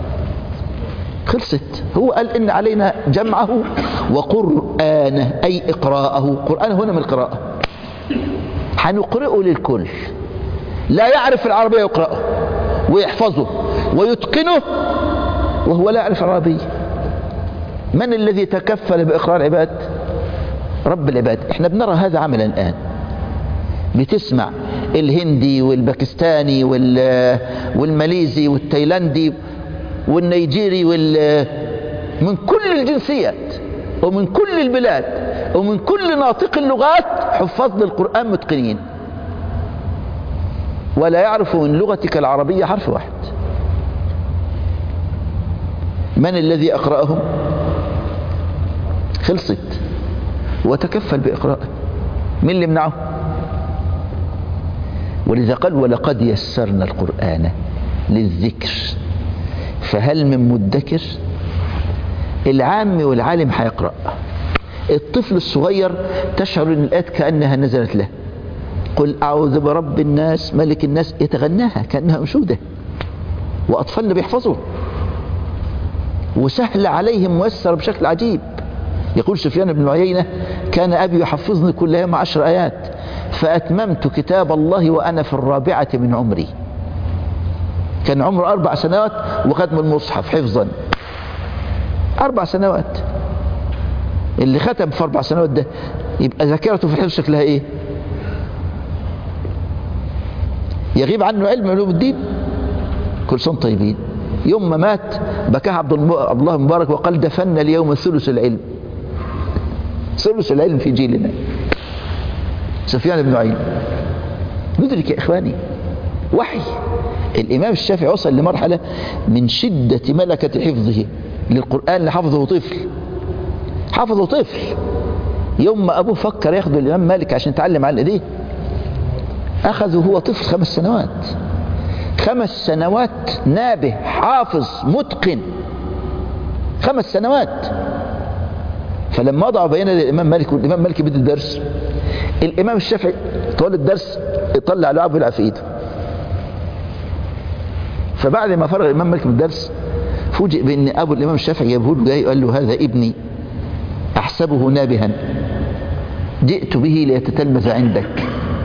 خلصت. هو قال إن علينا جمعه وقرآنه، أي إقراءه. قرآن هنا من القراءة، حنقرئه للكل. لا يعرف العربية يقرأه ويحفظه ويتقنه وهو لا يعرف العربية. من الذي تكفل بإقراء العباد؟ رب العباد. احنا بنرى هذا عملا الآن، بتسمع الهندي والباكستاني والماليزي والتايلاندي والنيجيري من كل الجنسيات ومن كل البلاد ومن كل ناطق اللغات حفاظ للقرآن متقنين، ولا يعرف من لغتك العربية حرف واحد. من الذي أقرأهم؟ خلصت، وتكفل بإقراءه. من اللي منعه؟ ولذا قال ولقد يسرنا القرآن للذكر فهل من مدكر. العام والعالم هيقرأ، الطفل الصغير تشعر ان الآيات كأنها نزلت له، قل أعوذ برب الناس ملك الناس، يتغناها كأنها أنشودة، وأطفالنا بيحفظوا وسهل عليهم ميسر بشكل عجيب. يقول سفيان بن عيينة كان أبي يحفظني كل يوم 10 آيات فأتممت كتاب الله وأنا في 4 من عمري. كان عمره 4 سنوات وختم المصحف حفظا. 4 سنوات. اللي ختم في 4 سنوات ده يبقى ذاكرته في الحفظ شكلها ايه؟ يغيب عنه علوم الدين. كل سنة طيبين. يوم ما مات بكاه عبد الله المبارك وقال دفن اليوم ثلث العلم. ثلث العلم في جيلنا. سفيان بن عيينة. ندرك يا إخواني وحي. الإمام الشافعي وصل لمرحلة من شدة ملكة حفظه للقرآن لحفظه طفل. حفظه طفل. يوم ما أبوه فكر ياخده الإمام مالك عشان يتعلم على إيديه أخذه هو طفل 5 سنوات. 5 سنوات نابه حافظ متقن. 5 سنوات. فلما وضعوا بين الإمام مالك والإمام مالك بدي الدرس، الإمام الشافعي طول الدرس يطلع لعبه ويلعب في إيده. فبعد ما فرغ الإمام مالك من الدرس فوجئ بأن أبو الإمام الشافعي جابه له جاي وقال له هذا ابني أحسبه نابها جئت به ليتتلمذ عندك.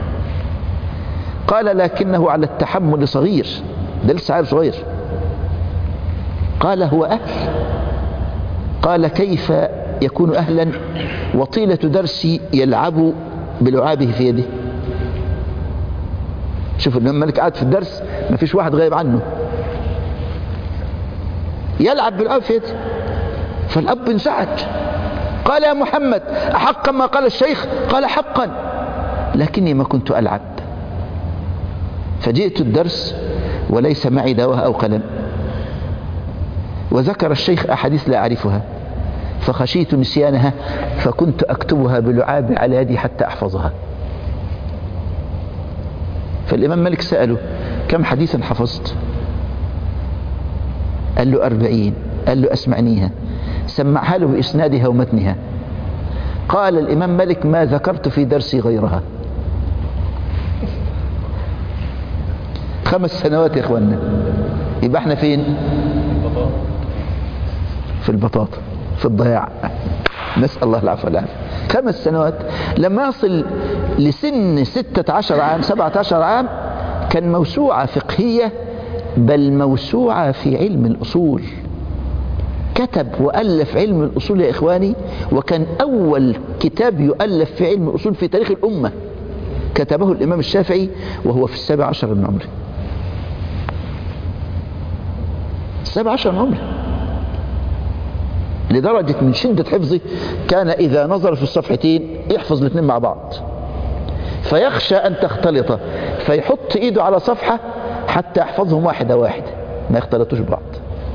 قال لكنه على التحمل صغير، ده لسه عيل صغير. قال هو أهل. قال كيف يكون أهلا وطيلة درسي يلعب بلعابه في يده. شوف الإمام مالك قاعد في الدرس ما فيش واحد غايب عنه، يلعب بلعاب في يده. فالأب انزعج قال يا محمد أحقا ما قال الشيخ؟ قال حقا لكني ما كنت ألعب. فجئت الدرس وليس معي دواء أو قلم، وذكر الشيخ أحاديث لا أعرفها فخشيت نسيانها فكنت أكتبها بلعاب على يدي حتى أحفظها. فالإمام مالك سأله كم حديثا حفظت؟ قال له 40. قال له أسمعنيها. سمعها له بإسنادها ومتنها. قال الإمام مالك ما ذكرت في درسي غيرها. 5 سنوات يا إخواننا. يبقى احنا فين؟ في البطاطا، في الضياع. نسأل الله العفو والعافية. 5 سنوات. لما يصل لسن 16 عام 17 عام كان موسوعة فقهية، بل موسوعة في علم الأصول. كتب وألف علم الأصول يا إخواني، وكان أول كتاب يؤلف في علم الأصول في تاريخ الأمة. كتبه الإمام الشافعي وهو في 17 من عمره. 17 من عمره. لدرجة من شدة حفظه كان إذا نظر في الصفحتين يحفظ الاثنين مع بعض، فيخشى أن تختلط فيحط إيده على صفحة حتى يحفظهم واحدة واحدة ما يختلطوش ببعض.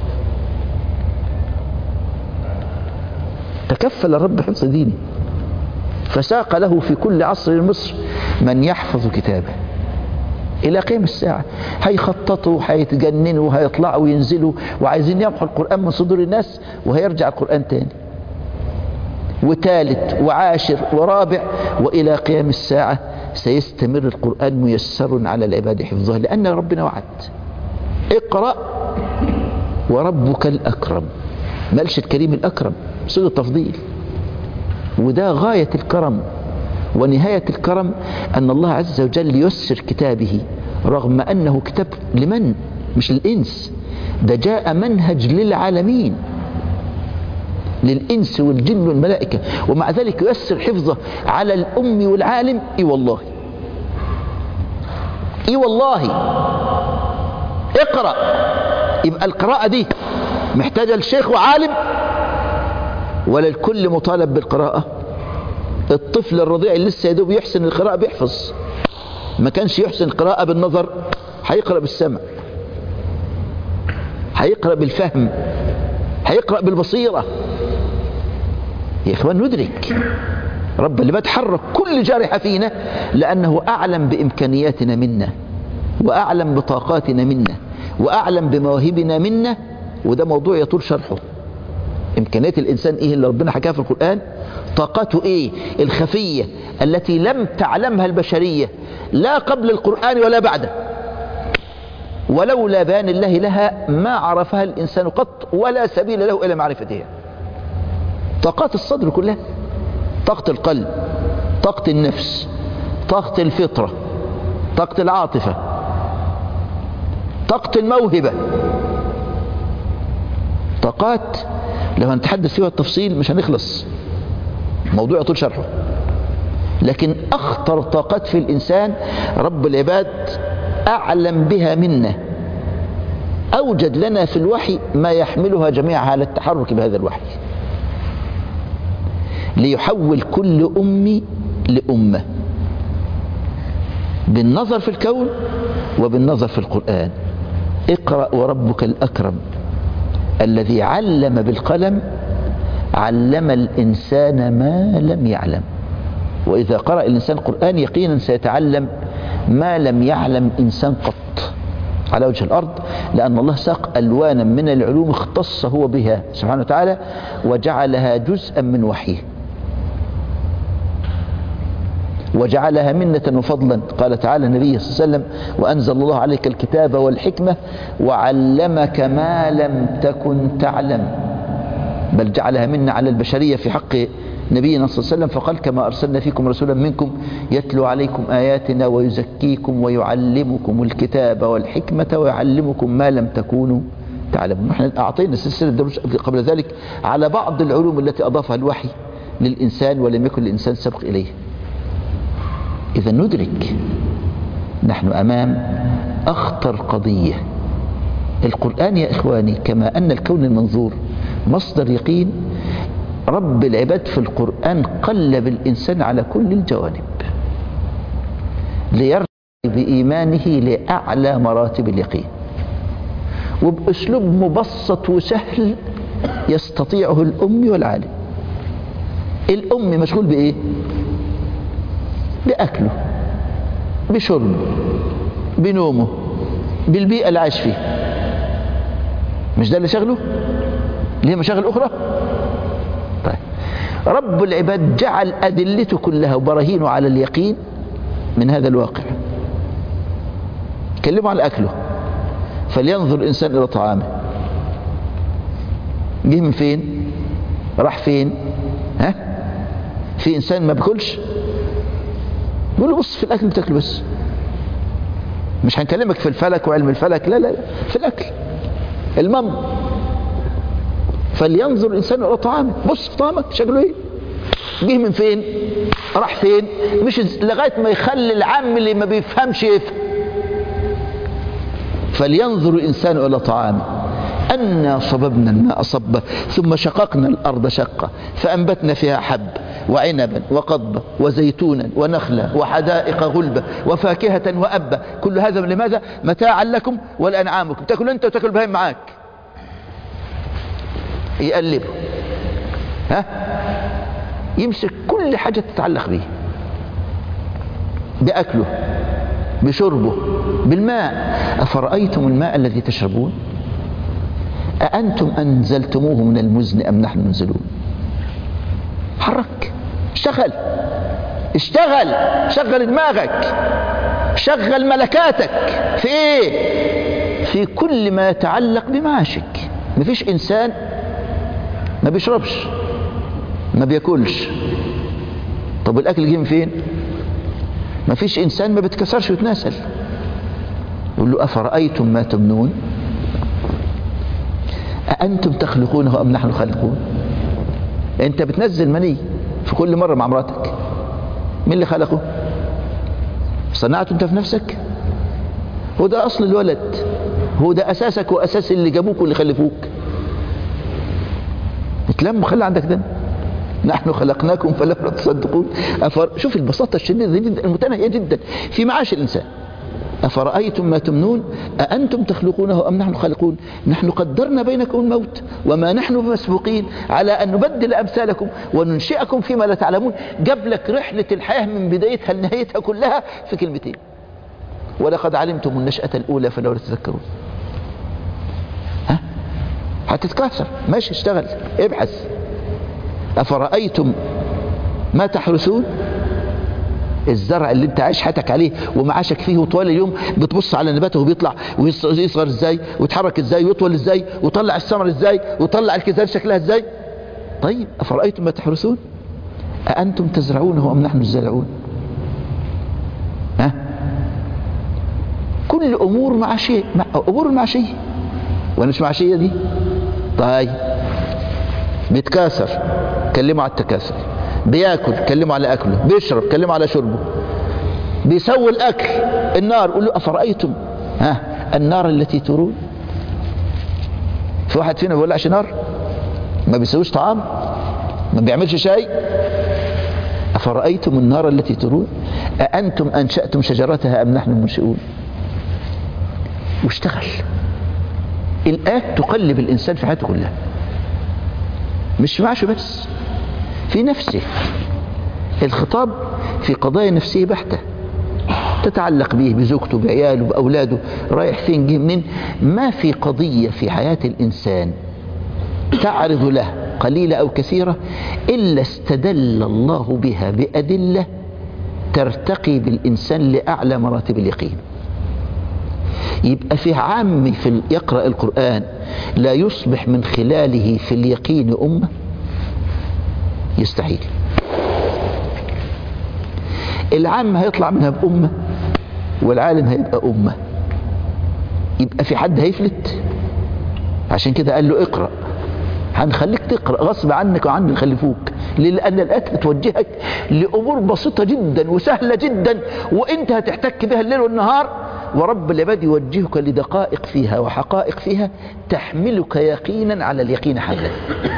تكفل الرب حفظ دينه، فساق له في كل عصر مصر من يحفظ كتابه إلى قيام الساعة. هيخططوا هيتجننوا هيطلعوا وينزلوا وعايزين يمحوا القرآن من صدور الناس، وهيرجع القرآن تاني وثالث وعاشر ورابع، وإلى قيام الساعة سيستمر القرآن ميسر على العباد حفظه، لأن ربنا وعد اقرأ وربك الأكرم. ما قالش الكريم الأكرم، صيغة تفضيل. وده غاية الكرم ونهاية الكرم، أن الله عز وجل يسر كتابه رغم أنه كتاب لمن؟ مش للإنس، ده جاء منهج للعالمين، للإنس والجن والملائكة، ومع ذلك ييسر حفظه على الأم والعالم. إي والله، إي والله. اقرأ. يبقى القراءة دي محتاجة لشيخ وعالم ولا الكل مطالب بالقراءة؟ الطفل الرضيع اللي لسه يدوب يحسن القراءة بيحفظ، ما كانش يحسن القراءة بالنظر هيقرأ بالسمع، هيقرأ بالفهم، هيقرأ بالبصيرة. يا إخوان ندرك رب اللي بتحرك كل جارحة فينا لأنه أعلم بإمكانياتنا منا، وأعلم بطاقاتنا منا، وأعلم بمواهبنا منا. وده موضوع يطول شرحه. إمكانيات الإنسان إيه اللي ربنا حكاها في القرآن؟ طاقته إيه الخفية التي لم تعلمها البشرية لا قبل القرآن ولا بعده، ولولا بيان الله لها ما عرفها الإنسان قط ولا سبيل له إلى معرفتها. طاقات الصدر كلها، طاقة القلب، طاقة النفس، طاقة الفطرة، طاقة العاطفة، طاقة الموهبة. طاقات لو هنتحدث فيها التفصيل مش هنخلص، موضوع يطول شرحه. لكن أخطر طاقات في الإنسان رب العباد أعلم بها منا، أوجد لنا في الوحي ما يحملها جميعها على التحرك بهذا الوحي، ليحول كل أمي لأمة بالنظر في الكون وبالنظر في القرآن. اقرأ وربك الأكرم الذي علم بالقلم علم الإنسان ما لم يعلم. وإذا قرأ الإنسان القرآن يقينا سيتعلم ما لم يعلم إنسان قط على وجه الأرض، لأن الله ساق ألوانا من العلوم اختص هو بها سبحانه وتعالى وجعلها جزءا من وحيه، وجعلها منة وفضلا. قال تعالى النبي صلى الله عليه وسلم: وأنزل الله عليك الكتاب والحكمة وعلمك ما لم تكن تعلم. بل جعلها منة على البشرية في حق نبينا صلى الله عليه وسلم، فقال: كما أرسلنا فيكم رسولا منكم يتلو عليكم آياتنا ويزكيكم ويعلمكم الكتاب والحكمة ويعلمكم ما لم تكونوا تعلمون. نحن أعطينا سلسلة دروس قبل ذلك على بعض العلوم التي أضافها الوحي للإنسان ولم يكن للإنسان سبق إليه. إذا ندرك نحن أمام أخطر قضية. القرآن يا إخواني كما أن الكون المنظور مصدر يقين، رب العباد في القرآن قلب الإنسان على كل الجوانب ليرجع بإيمانه لأعلى مراتب اليقين، وبأسلوب مبسط وسهل يستطيعه الأم والعالم. الأم مشغول بإيه؟ بأكله، بشربه، بنومه، بالبيئة اللي عايش فيها. مش ده اللي شغله؟ ليه مشاغل أخرى؟ طيب رب العباد جعل أدلته كلها وبراهينه على اليقين من هذا الواقع. كلموا عن أكله: فلينظر الإنسان إلى طعامه، جه من فين؟ راح فين؟ ها؟ في إنسان ما بياكلش؟ يقول له بص في الأكل بتاكله بس، مش هنكلمك في الفلك وعلم الفلك، لا لا لا، في الأكل المم. فلينظر الإنسان إلى طعامه، بص في طعامك شكله إيه؟ جه من فين؟ راح فين؟ مش لغاية ما يخلي العام اللي ما بيفهمش يفهم. فلينظر الإنسان إلى طعامه أنا صببنا الماء صبا ثم شققنا الأرض شقا فأنبتنا فيها حب وعنبا وقضبا وزيتونا ونخلا وحدائق غلبا وفاكهة وأبا، كل هذا لماذا؟ متاعا لكم ولأنعامكم. تأكل أنت وتأكل بهيم معاك. يقلبه، ها، يمسك كل حاجة تتعلق به، بأكله، بشربه، بالماء. أفرأيتم الماء الذي تشربون أأنتم أنزلتموه من المزن أم نحن منزلون؟ حرك، اشتغل، اشتغل، شغل دماغك، شغل ملكاتك في ايه؟ في كل ما يتعلق بمعاشك. مفيش إنسان ما بيشربش، ما بياكلش. طب الأكل جه من فين؟ مفيش إنسان ما بيتكسرش ويتناسل. يقول له أفرأيتم ما تمنون أأنتم تخلقونه أم نحن خالقون؟ أنت بتنزل مني في كل مرة مع مراتك، مين اللي خلقه؟ صنعته أنت في نفسك؟ هو ده أصل الولد، هو ده أساسك وأساس اللي جابوك واللي خلفوك. اتلم وخلي عندك دم. نحن خلقناكم فلم تصدقون. شوف البساطة الشديدة جدا المتناهية جدا في معاش الإنسان. أفرأيتم ما تمنون أأنتم تخلقونه أم نحن خالقون؟ نحن قدرنا بينكم الموت وما نحن بمسبوقين على أن نبدل أمثالكم وننشئكم فيما لا تعلمون. جاب لك رحلة الحياة من بدايتها لنهايتها كلها في كلمتين: ولقد علمتم النشأة الأولى فلولا تذكرون. هتتكاثر ماشي، اشتغل ابحث. أفرأيتم ما تحرثون؟ الزرع اللي انت عايش حياتك عليه ومعاشك فيه وطوال اليوم بتبص على نباته وبيطلع ويصغر ازاي ويتحرك ازاي ويطول ازاي ويطلع الثمر ازاي ويطلع الكزار شكلها ازاي. طيب أفرأيتم ما تحرثون أأنتم تزرعونه أم نحن الزارعون؟ كل أمور معاشية، أمور المعاشية ولا مش معاشية دي؟ طيب بيتكاثر كلموا على التكاثر، بياكل كلموا على أكله، بيشرب كلموا على شربه، بيسوي الأكل. النار قول له أفرأيتم النار التي ترون؟ في واحد فينا ما بيولعش نار، ما بيسويش طعام، ما بيعملش شيء. أفرأيتم النار التي ترون أأنتم أنشأتم شجرتها أم نحن المنشئون؟ واشتغل. الآيات تقلب الإنسان في حياته كلها، مش في معاشه بس، في نفسه. الخطاب في قضايا نفسية بحتة تتعلق به، بزوجته، بعياله، بأولاده، رايح فين جه منين. ما في قضية في حياة الإنسان تعرض له قليلة أو كثيرة إلا استدل الله بها بأدلة ترتقي بالإنسان لأعلى مراتب اليقين. يبقى في عام في يقرأ القرآن لا يصبح من خلاله في اليقين أمة، يستحيل. العام هيطلع منها بأمة والعالم هيبقى أمة. يبقى في حد هيفلت؟ عشان كده قال له اقرأ، هنخليك تقرأ غصب عنك وعن اللي خلفوك. لأن الآيات بتوجهك لأمور بسيطة جدا وسهلة جدا وانت هتحتك بها الليل والنهار، ورب العباد يوجهك لدقائق فيها وحقائق فيها تحملك يقينا على اليقين حقا.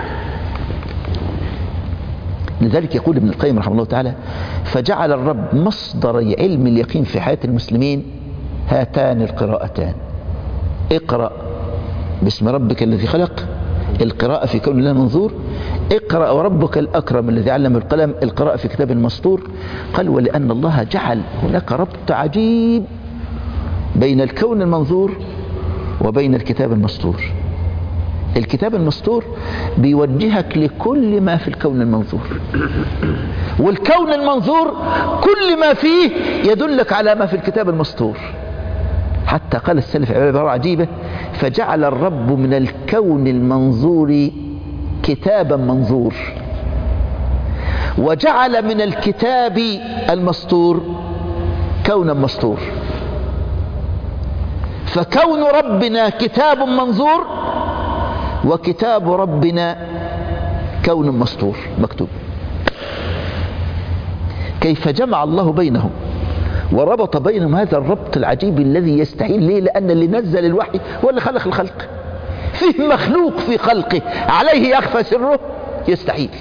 لذلك يقول ابن القيم رحمه الله تعالى: فجعل الرب مصدر علم اليقين في حياة المسلمين هاتان القراءتان: اقرأ باسم ربك الذي خلق، القراءة في كون الله منظور، اقرأ وربك الأكرم الذي علم القلم، القراءة في كتاب مسطور. قال: ولأن الله جعل هناك ربط عجيب بين الكون المنظور وبين الكتاب المسطور. الكتاب المسطور بيوجهك لكل ما في الكون المنظور، والكون المنظور كل ما فيه يدلك على ما في الكتاب المسطور. حتى قال السلف عبارة عجيبة: فجعل الرب من الكون المنظور كتابا منظور، وجعل من الكتاب المسطور كونا مسطور. فكون ربنا كتاب منظور وكتاب ربنا كون مسطور مكتوب. كيف جمع الله بينهم وربط بينهم هذا الربط العجيب الذي يستحيل. ليه؟ لأن اللي نزل الوحي هو اللي خلق الخلق. فيه مخلوق في خلقه عليه يخفى سره؟ يستحيل.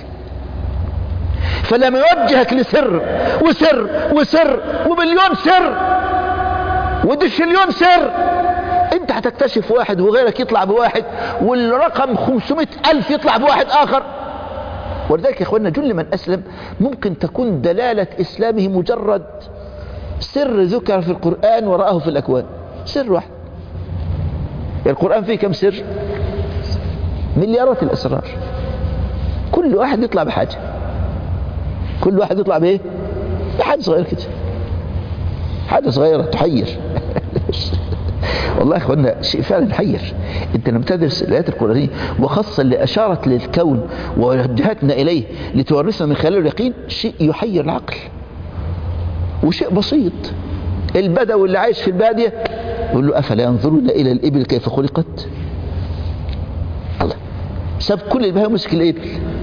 فلما يوجهك لسر وسر وسر ومليون سر ودشليون سر، انت هتكتشف واحد وغيرك يطلع بواحد والرقم 500,000 يطلع بواحد آخر. ولذلك يا اخوانا جل من أسلم ممكن تكون دلالة إسلامه مجرد سر ذكر في القرآن ورآه في الأكوان، سر واحد. القرآن فيه كم سر؟ مليارات الأسرار. كل واحد يطلع بحاجة، كل واحد يطلع بإيه؟ بحاجة صغيرة كده، حاجة صغيرة تحير. والله يا اخوانا شيء فعلا محير. انت لما تدرس الايات القرآنية وخاصة اللي اشارت للكون ووجهتنا اليه لتورثنا من خلاله اليقين، شيء يحير العقل وشيء بسيط. البدوي اللي عايش في البادية يقول له أفلا ينظرون إلى الإبل كيف خلقت؟ الله، ساب كل البهائم ومسك الإبل.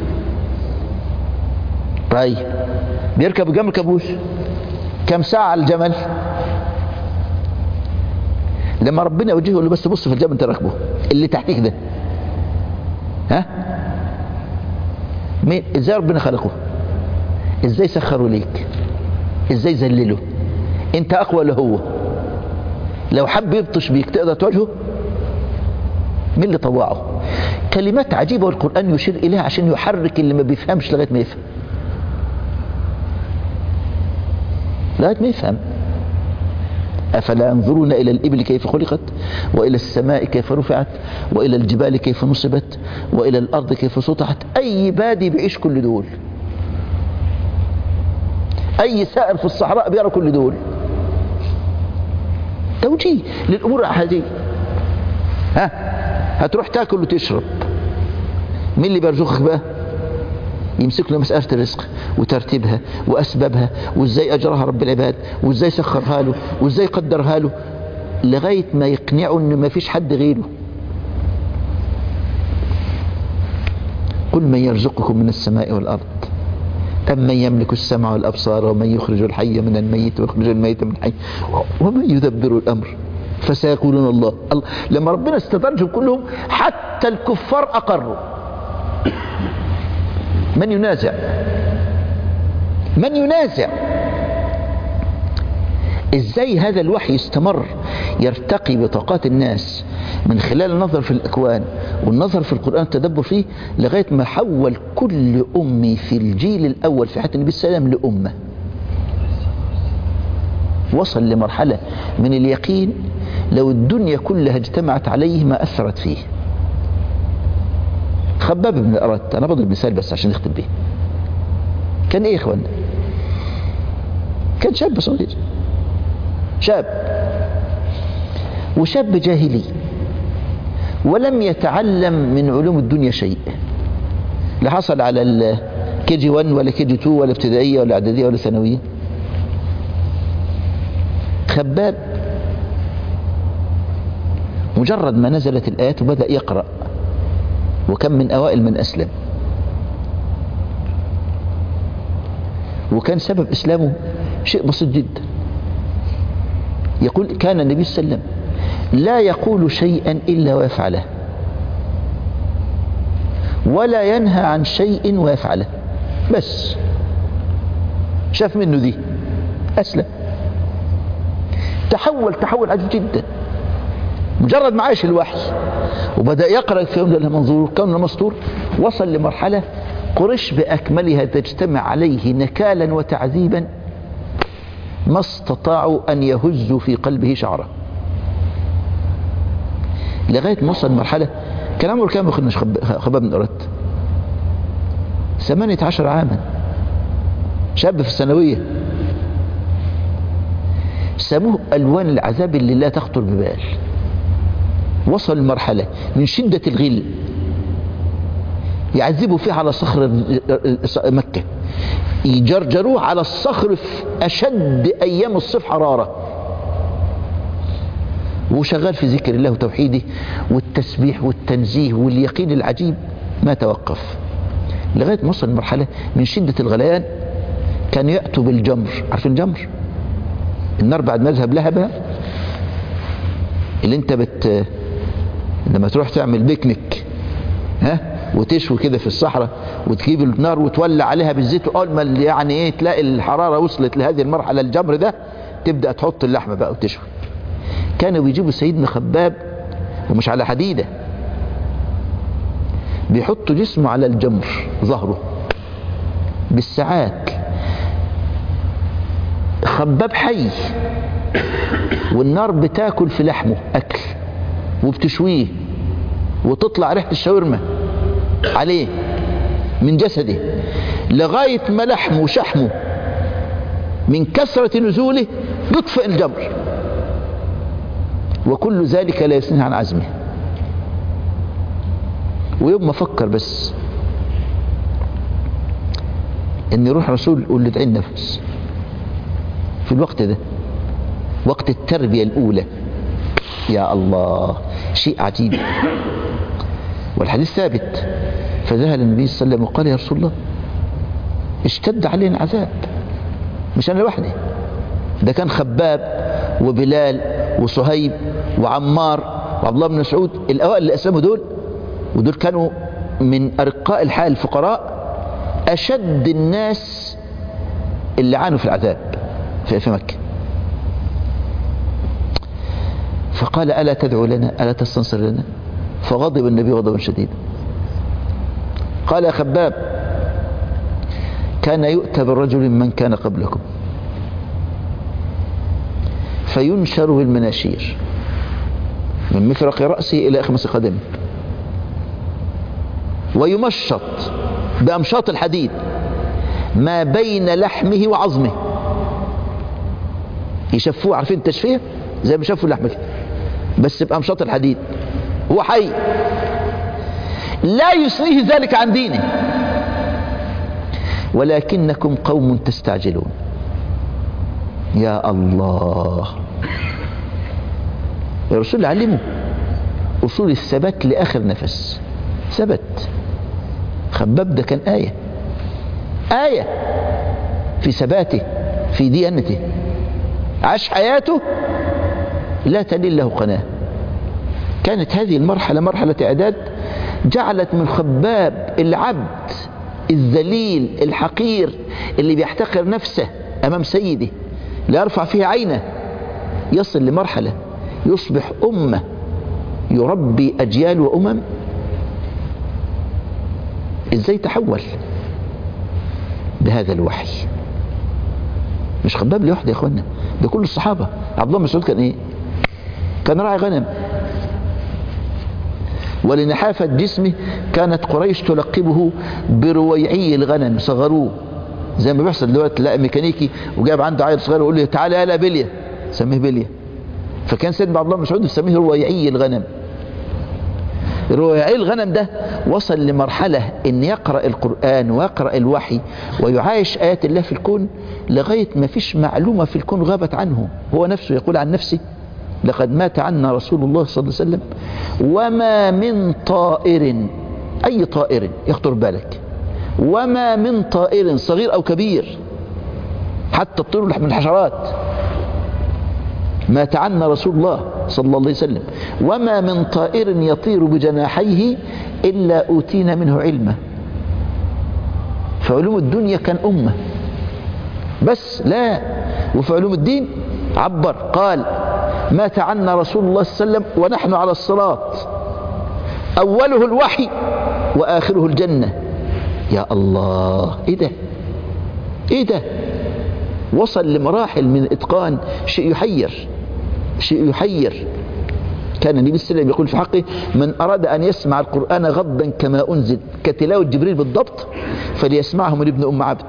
طيب بيركب الجمل كابوس كم ساعة على الجمل؟ لما ربنا يوجهه يقول له بس بص في الجبل انت راكبه اللي تحتيك ده، ها مين؟ ازاي ربنا خلقه؟ ازاي سخره ليك؟ ازاي ذلله؟ انت اقوى ولا هو؟ لو حب يبطش بيك تقدر تواجهه؟ مين اللي طوعه؟ كلمات عجيبة والقرآن يشير إليها عشان يحرك اللي ما بيفهمش لغاية ما يفهم، لغاية ما يفهم. أفلا ينظرون إلى الإبل كيف خلقت وإلى السماء كيف رفعت وإلى الجبال كيف نصبت وإلى الأرض كيف سطحت؟ أي بادي بيعيش كل دول؟ أي سائر في الصحراء بيرى كل دول؟ توجيه للأمور العادية. ها هتروح تاكل وتشرب، مين اللي بيرزقك بقى؟ يمسك له مسألة الرزق وترتيبها وأسبابها وإزاي أجرها رب العباد وإزاي سخرها له وإزاي قدرها له لغاية ما يقنعه إنه ما فيش حد غيره. قل من يرزقكم من السماء والأرض أم من يملك السمع والأبصار ومن يخرج الحي من الميت ويخرج الميت من الحي ومن يدبر الأمر فسيقولون الله. لما ربنا استدرجهم كلهم حتى الكفار أقروا. من ينازع؟ من ينازع؟ ازاي هذا الوحي استمر يرتقي بطاقات الناس من خلال النظر في الأكوان والنظر في القرآن التدبر فيه لغاية ما حول كل أمي في الجيل الأول في حياة النبي صلى الله عليه وسلم لأمة. وصل لمرحلة من اليقين لو الدنيا كلها اجتمعت عليه ما أثرت فيه. خباب بن الأرت، أنا بضرب مثال بس عشان نختم به، كان إيه يا إخوان؟ كان شاب صغير، شاب وشاب جاهلي ولم يتعلم من علوم الدنيا شيء، لا حصل على الكي جي 1 ولا كي جي 2 ولا ابتدائية ولا إعدادية ولا ثانوية. خباب مجرد ما نزلت الآيات وبدأ يقرأ، وكم من أوائل من أسلم، وكان سبب إسلامه شيء بسيط جدا. يقول كان النبي صلى الله عليه وسلم لا يقول شيئا إلا ويفعله ولا ينهى عن شيء ويفعله، بس شاف منه دي أسلم. تحول عجيب جدا مجرد ما عاش الوحي وبدأ يقرأ في يوم المنظور كون مسطور، وصل لمرحلة قريش بأكملها تجتمع عليه نكالا وتعذيبا ما استطاعوا أن يهزوا في قلبه شعرة، لغاية ما وصل مرحلة كان عمره كام يخدمش خباب بن أرت؟ 18 عاما، شاب في الثانوية. سموه ألوان العذاب اللي لا تخطر ببال. وصل لمرحلة من شدة الغل يعذبوا فيه على صخر مكة، يجرجروه على الصخر في أشد أيام الصيف حرارة، وشغال في ذكر الله وتوحيده والتسبيح والتنزيه واليقين العجيب ما توقف، لغاية ما وصل لمرحلة من شدة الغليان كان يأتوا بالجمر. عارفين الجمر؟ النار بعد ما يذهب لهبها، اللي انت لما تروح تعمل بيكنيك وتشوي كده في الصحراء وتجيب النار وتولع عليها بالزيت، واول ما يعني ايه تلاقي الحراره وصلت لهذه المرحله الجمر ده تبدا تحط اللحمه بقى وتشوي. كانوا بيجيبوا سيدنا خباب ومش على حديده، بيحطوا جسمه على الجمر ظهره بالساعات، خباب حي والنار بتاكل في لحمه اكل وبتشويه وتطلع ريحه الشاورما عليه من جسده لغايه ما لحمه وشحمه من كثره نزوله يطفئ الجمر، وكل ذلك لا يثنيه عن عزمه. ويوم ما فكر بس ان يروح رسول يقول له ادعي النفس في الوقت ده، وقت التربيه الاولى يا الله، شيء عجيب. والحديث ثابت. فذهل النبي صلى الله عليه وسلم وقال يا رسول الله اشتد علينا العذاب، مش أنا لوحدي، ده كان خباب وبلال وصهيب وعمار وعبد الله بن مسعود الأوائل اللي أسلموا دول، ودول كانوا من أرقاء الحال الفقراء، أشد الناس اللي عانوا في العذاب في مكة. فقال ألا تدعو لنا، ألا تستنصر لنا؟ فغضب النبي غضبا شديدا. قال يا خباب كان يؤتى بالرجل من كان قبلكم فينشر بالمناشير من مفرق رأسه إلى أخمص قدمه، ويمشط بأمشاط الحديد ما بين لحمه وعظمه. يشفوه، عارفين التشفيه زي ما شفوا اللحمه كده، بس بأمشاط الحديد، هو حي. لا يسنيه ذلك عن دينه، ولكنكم قوم تستعجلون. يا الله، الرسول علمه أصول الثبات لآخر نفس. ثبت. خباب ده كان آية في ثباته في ديانته، عاش حياته لا تلين له قناة. كانت هذه المرحلة مرحلة إعداد جعلت من خباب العبد الذليل الحقير اللي بيحتقر نفسه أمام سيده لا يرفع فيه عينه، يصل لمرحلة يصبح أمة يربي أجيال وأمم. إزاي تحول بهذا الوحي؟ مش خباب لوحده يا اخوانا، ده كل الصحابة. عبد الله بن مسعود كان ايه؟ كان راعي غنم، ولنحافة جسمه كانت قريش تلقبه برويعي الغنم، صغروه زي ما بيحصل دلوقتي، تلاقي ميكانيكي وجاب عنده عيل صغير ويقول له تعالى يلا بليه، سميه بليه. فكان سيدنا عبد الله بن مسعود يسميه رويعي الغنم. رويعي الغنم ده وصل لمرحلة ان يقرأ القرآن ويقرأ الوحي ويعايش آيات الله في الكون لغاية ما فيش معلومة في الكون غابت عنه. هو نفسه يقول عن نفسه لقد مات عنا رسول الله صلى الله عليه وسلم وما من طائر، أي طائر يخطر بالك، وما من طائر صغير أو كبير، حتى الطيور من الحشرات، مات عنا رسول الله صلى الله عليه وسلم وما من طائر يطير بجناحيه إلا أوتينا منه علما. فعلوم الدنيا كان أمة بس، لا. وفي علوم الدين عبر قال مات عنا رسول الله صلى الله عليه وسلم ونحن على الصراط، أوله الوحي وآخره الجنة. يا الله، إيه ده؟ إيه ده؟ وصل لمراحل من الإتقان شيء يحير، شيء يحير. كان النبي صلى الله عليه وسلم يقول في حقه من أراد أن يسمع القرآن غضا كما أنزل كتلاوة جبريل بالضبط فليسمعه من ابن أم عبد.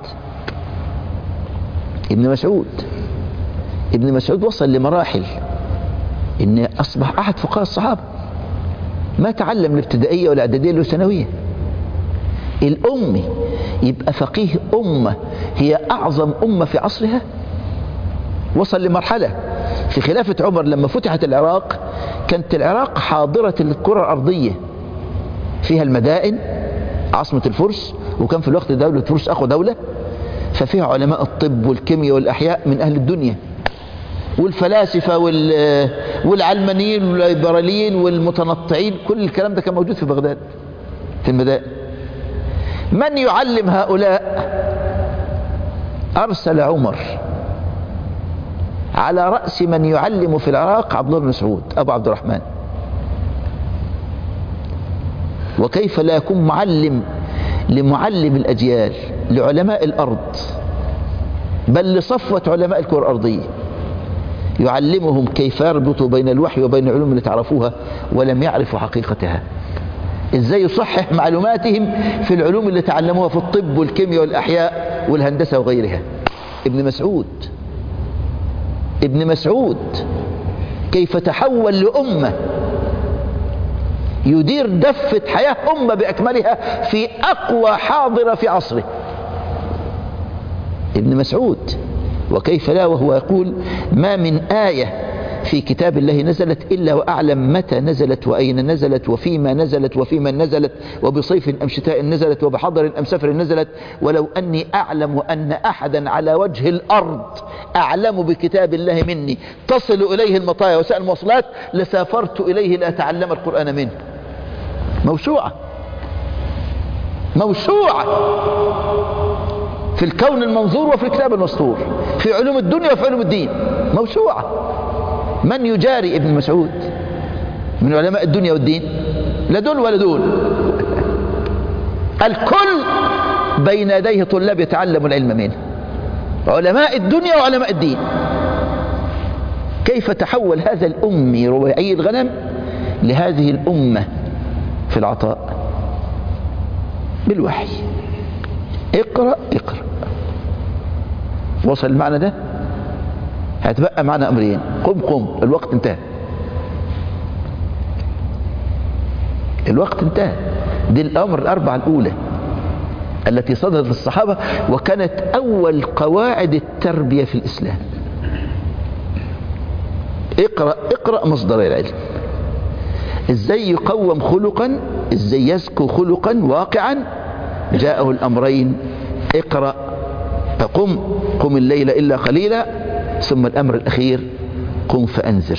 ابن مسعود وصل لمراحل إن أصبح أحد فقهاء الصحابة، ما تعلم الابتدائية ولا الإعدادية ولا الثانوية. الأمي يبقى فقيه أمة هي أعظم أمة في عصرها. وصل لمرحلة في خلافة عمر لما فتحت العراق، كانت العراق حاضرة الكرة الأرضية، فيها المدائن عاصمة الفرس، وكان في الوقت دولة الفرس أقوى دولة، ففيها علماء الطب والكيمياء والأحياء من أهل الدنيا، والفلاسفة والعلمانيين والليبراليين والمتنطعين، كل الكلام ده كان موجود في بغداد في المدائن. من يعلم هؤلاء؟ أرسل عمر على رأس من يعلم في العراق عبد الله بن مسعود أبو عبد الرحمن. وكيف لا يكون معلم لمعلم الأجيال، لعلماء الأرض، بل لصفوة علماء الكرة الأرضية، يعلمهم كيف يربطوا بين الوحي وبين العلوم اللي تعرفوها ولم يعرفوا حقيقتها، ازاي يصحح معلوماتهم في العلوم اللي تعلموها في الطب والكيمياء والأحياء والهندسة وغيرها. ابن مسعود كيف تحول لأمة يدير دفة حياة أمة بأكملها في أقوى حاضرة في عصره. ابن مسعود، وكيف لا وهو يقول ما من آية في كتاب الله نزلت إلا وأعلم متى نزلت وأين نزلت وفيما نزلت وفي من نزلت وبصيف أم شتاء نزلت وبحضر أم سفر نزلت. ولو أني أعلم أن أحدا على وجه الأرض أعلم بكتاب الله مني تصل إليه المطايا وسائل المواصلات لسافرت إليه لأتعلم القرآن منه. موسوعة في الكون المنظور وفي الكتاب المسطور، في علوم الدنيا وفي علوم الدين، موسوعة. من يجاري ابن مسعود من علماء الدنيا والدين؟ لا دول ولا دول، الكل بين يديه طلاب يتعلم العلم منه، علماء الدنيا وعلماء الدين. كيف تحول هذا الأمي ربيعي الغنم لهذه الأمة في العطاء؟ بالوحي. اقرأ. وصل المعنى ده؟ هتبقى معنا أمرين: قم الوقت انتهى، دي الأمر الأربعة الأولى التي صدرت للصحابة وكانت أول قواعد التربية في الإسلام. اقرأ مصدر العلم، ازاي يقوم خلقا، ازاي يزكو خلقا واقعا. جاءه الأمرين: اقرأ، قم الليل إلا قليلا، ثم الأمر الأخير: قم فأنذر.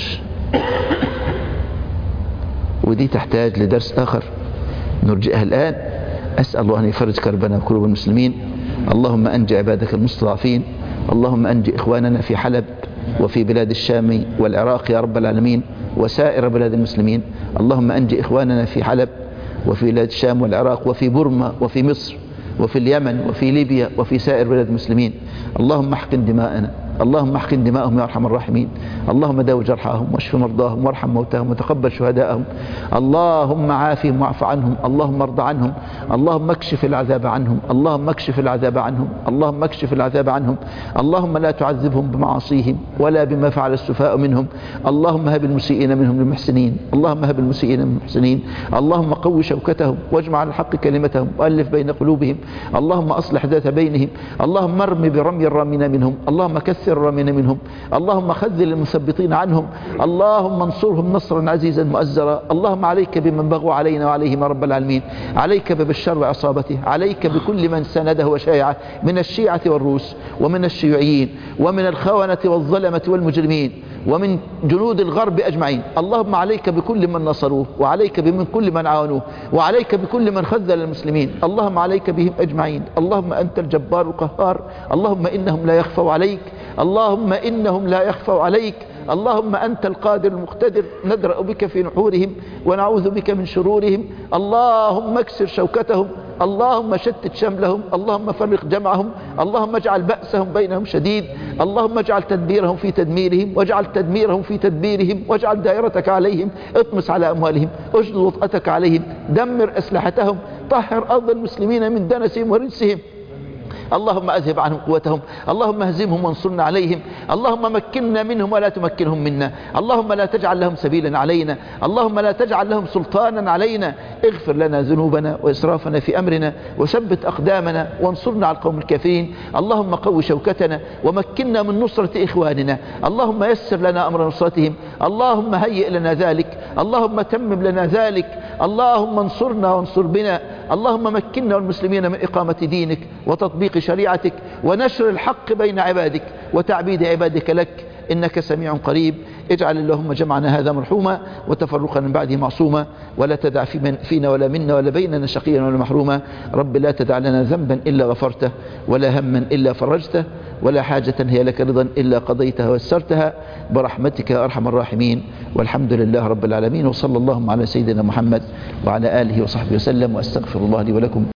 ودي تحتاج لدرس آخر نرجئها الآن. أسأل الله أن يفرج كربنا وكروب المسلمين. اللهم أنجي عبادك المستضعفين، اللهم أنجي إخواننا في حلب وفي بلاد الشام والعراق يا رب العالمين وسائر بلاد المسلمين. اللهم أنجي إخواننا في حلب وفي بلاد الشام والعراق وفي بورما وفي مصر وفي اليمن وفي ليبيا وفي سائر بلاد المسلمين. اللهم احقن دماءنا، اللهم احقن دماءهم يا ارحم الراحمين. اللهم داو جرحاهم واشف مرضاهم وارحم موتاهم وتقبل شهداءهم. اللهم عافهم واعف عنهم، اللهم ارض عنهم، اللهم اكشف العذاب عنهم، اللهم اكشف العذاب عنهم، اللهم اكشف العذاب عنهم. اللهم لا تعذبهم بمعاصيهم ولا بما فعل السفهاء منهم. اللهم هب المسيئين منهم للمحسنين، اللهم هب المسيئين من المحسنين. اللهم قو شوكتهم واجمع على الحق كلمتهم والف بين قلوبهم. اللهم اصلح ذات بينهم. اللهم ارم برمي الرامين منهم، اللهم كثر الرامين منهم. اللهم خذل المثبطين عنهم. اللهم انصرهم نصرا عزيزا مؤزرا. اللهم عليك بمن بغوا علينا وعليهم يا رب العالمين. عليك ببشار وعصابته، عليك بكل من سنده وشايعه من الشيعة والروس ومن الشيوعيين ومن الخونة والظلمة والمجرمين ومن جنود الغرب أجمعين. اللهم عليك بكل من نصروه، وعليك بكل من عاونوه، وعليك بكل من خذل المسلمين. اللهم عليك بهم أجمعين. اللهم أنت الجبار القهار. اللهم إنهم لا يخفوا عليك، اللهم إنهم لا يخفوا عليك. اللهم أنت القادر المقتدر، ندرأ بك في نحورهم ونعوذ بك من شرورهم. اللهم اكسر شوكتهم، اللهم شتت شملهم، اللهم فرق جمعهم، اللهم اجعل بأسهم بينهم شديد، اللهم اجعل تدبيرهم في تدميرهم، واجعل تدميرهم في تدبيرهم، واجعل دائرتك عليهم، اطمس على أموالهم، اجلد وطأتك عليهم، دمر أسلحتهم، طهر أرض المسلمين من دنسهم ورجسهم. اللهم أذهب عنهم قوتهم، اللهم اهزمهم وانصرنا عليهم، اللهم مكننا منهم ولا تمكنهم منا، اللهم لا تجعل لهم سبيلا علينا، اللهم لا تجعل لهم سلطانا علينا. اغفر لنا ذنوبنا وإسرافنا في أمرنا وثبت أقدامنا وانصرنا على القوم الكافرين. اللهم قو شوكتنا ومكننا من نصرة إخواننا، اللهم يسر لنا أمر نصرتهم، اللهم هيئ لنا ذلك، اللهم تمم لنا ذلك، اللهم انصرنا وانصر بنا. اللهم مكننا والمسلمين من إقامة دينك وتطبيق شريعتك ونشر الحق بين عبادك وتعبيد عبادك لك، إنك سميع قريب. اجعل اللهم جمعنا هذا مرحوما وتفرقا من بعده معصوما، ولا تدع فينا ولا منا ولا بيننا شقيا ولا محروما. رب لا تدع لنا ذنبا إلا غفرته، ولا هما إلا فرجته، ولا حاجة هي لك رضا إلا قضيتها ويسرتها، برحمتك يا أرحم الراحمين. والحمد لله رب العالمين، وصلى اللهم على سيدنا محمد وعلى آله وصحبه وسلم، وأستغفر الله لي ولكم.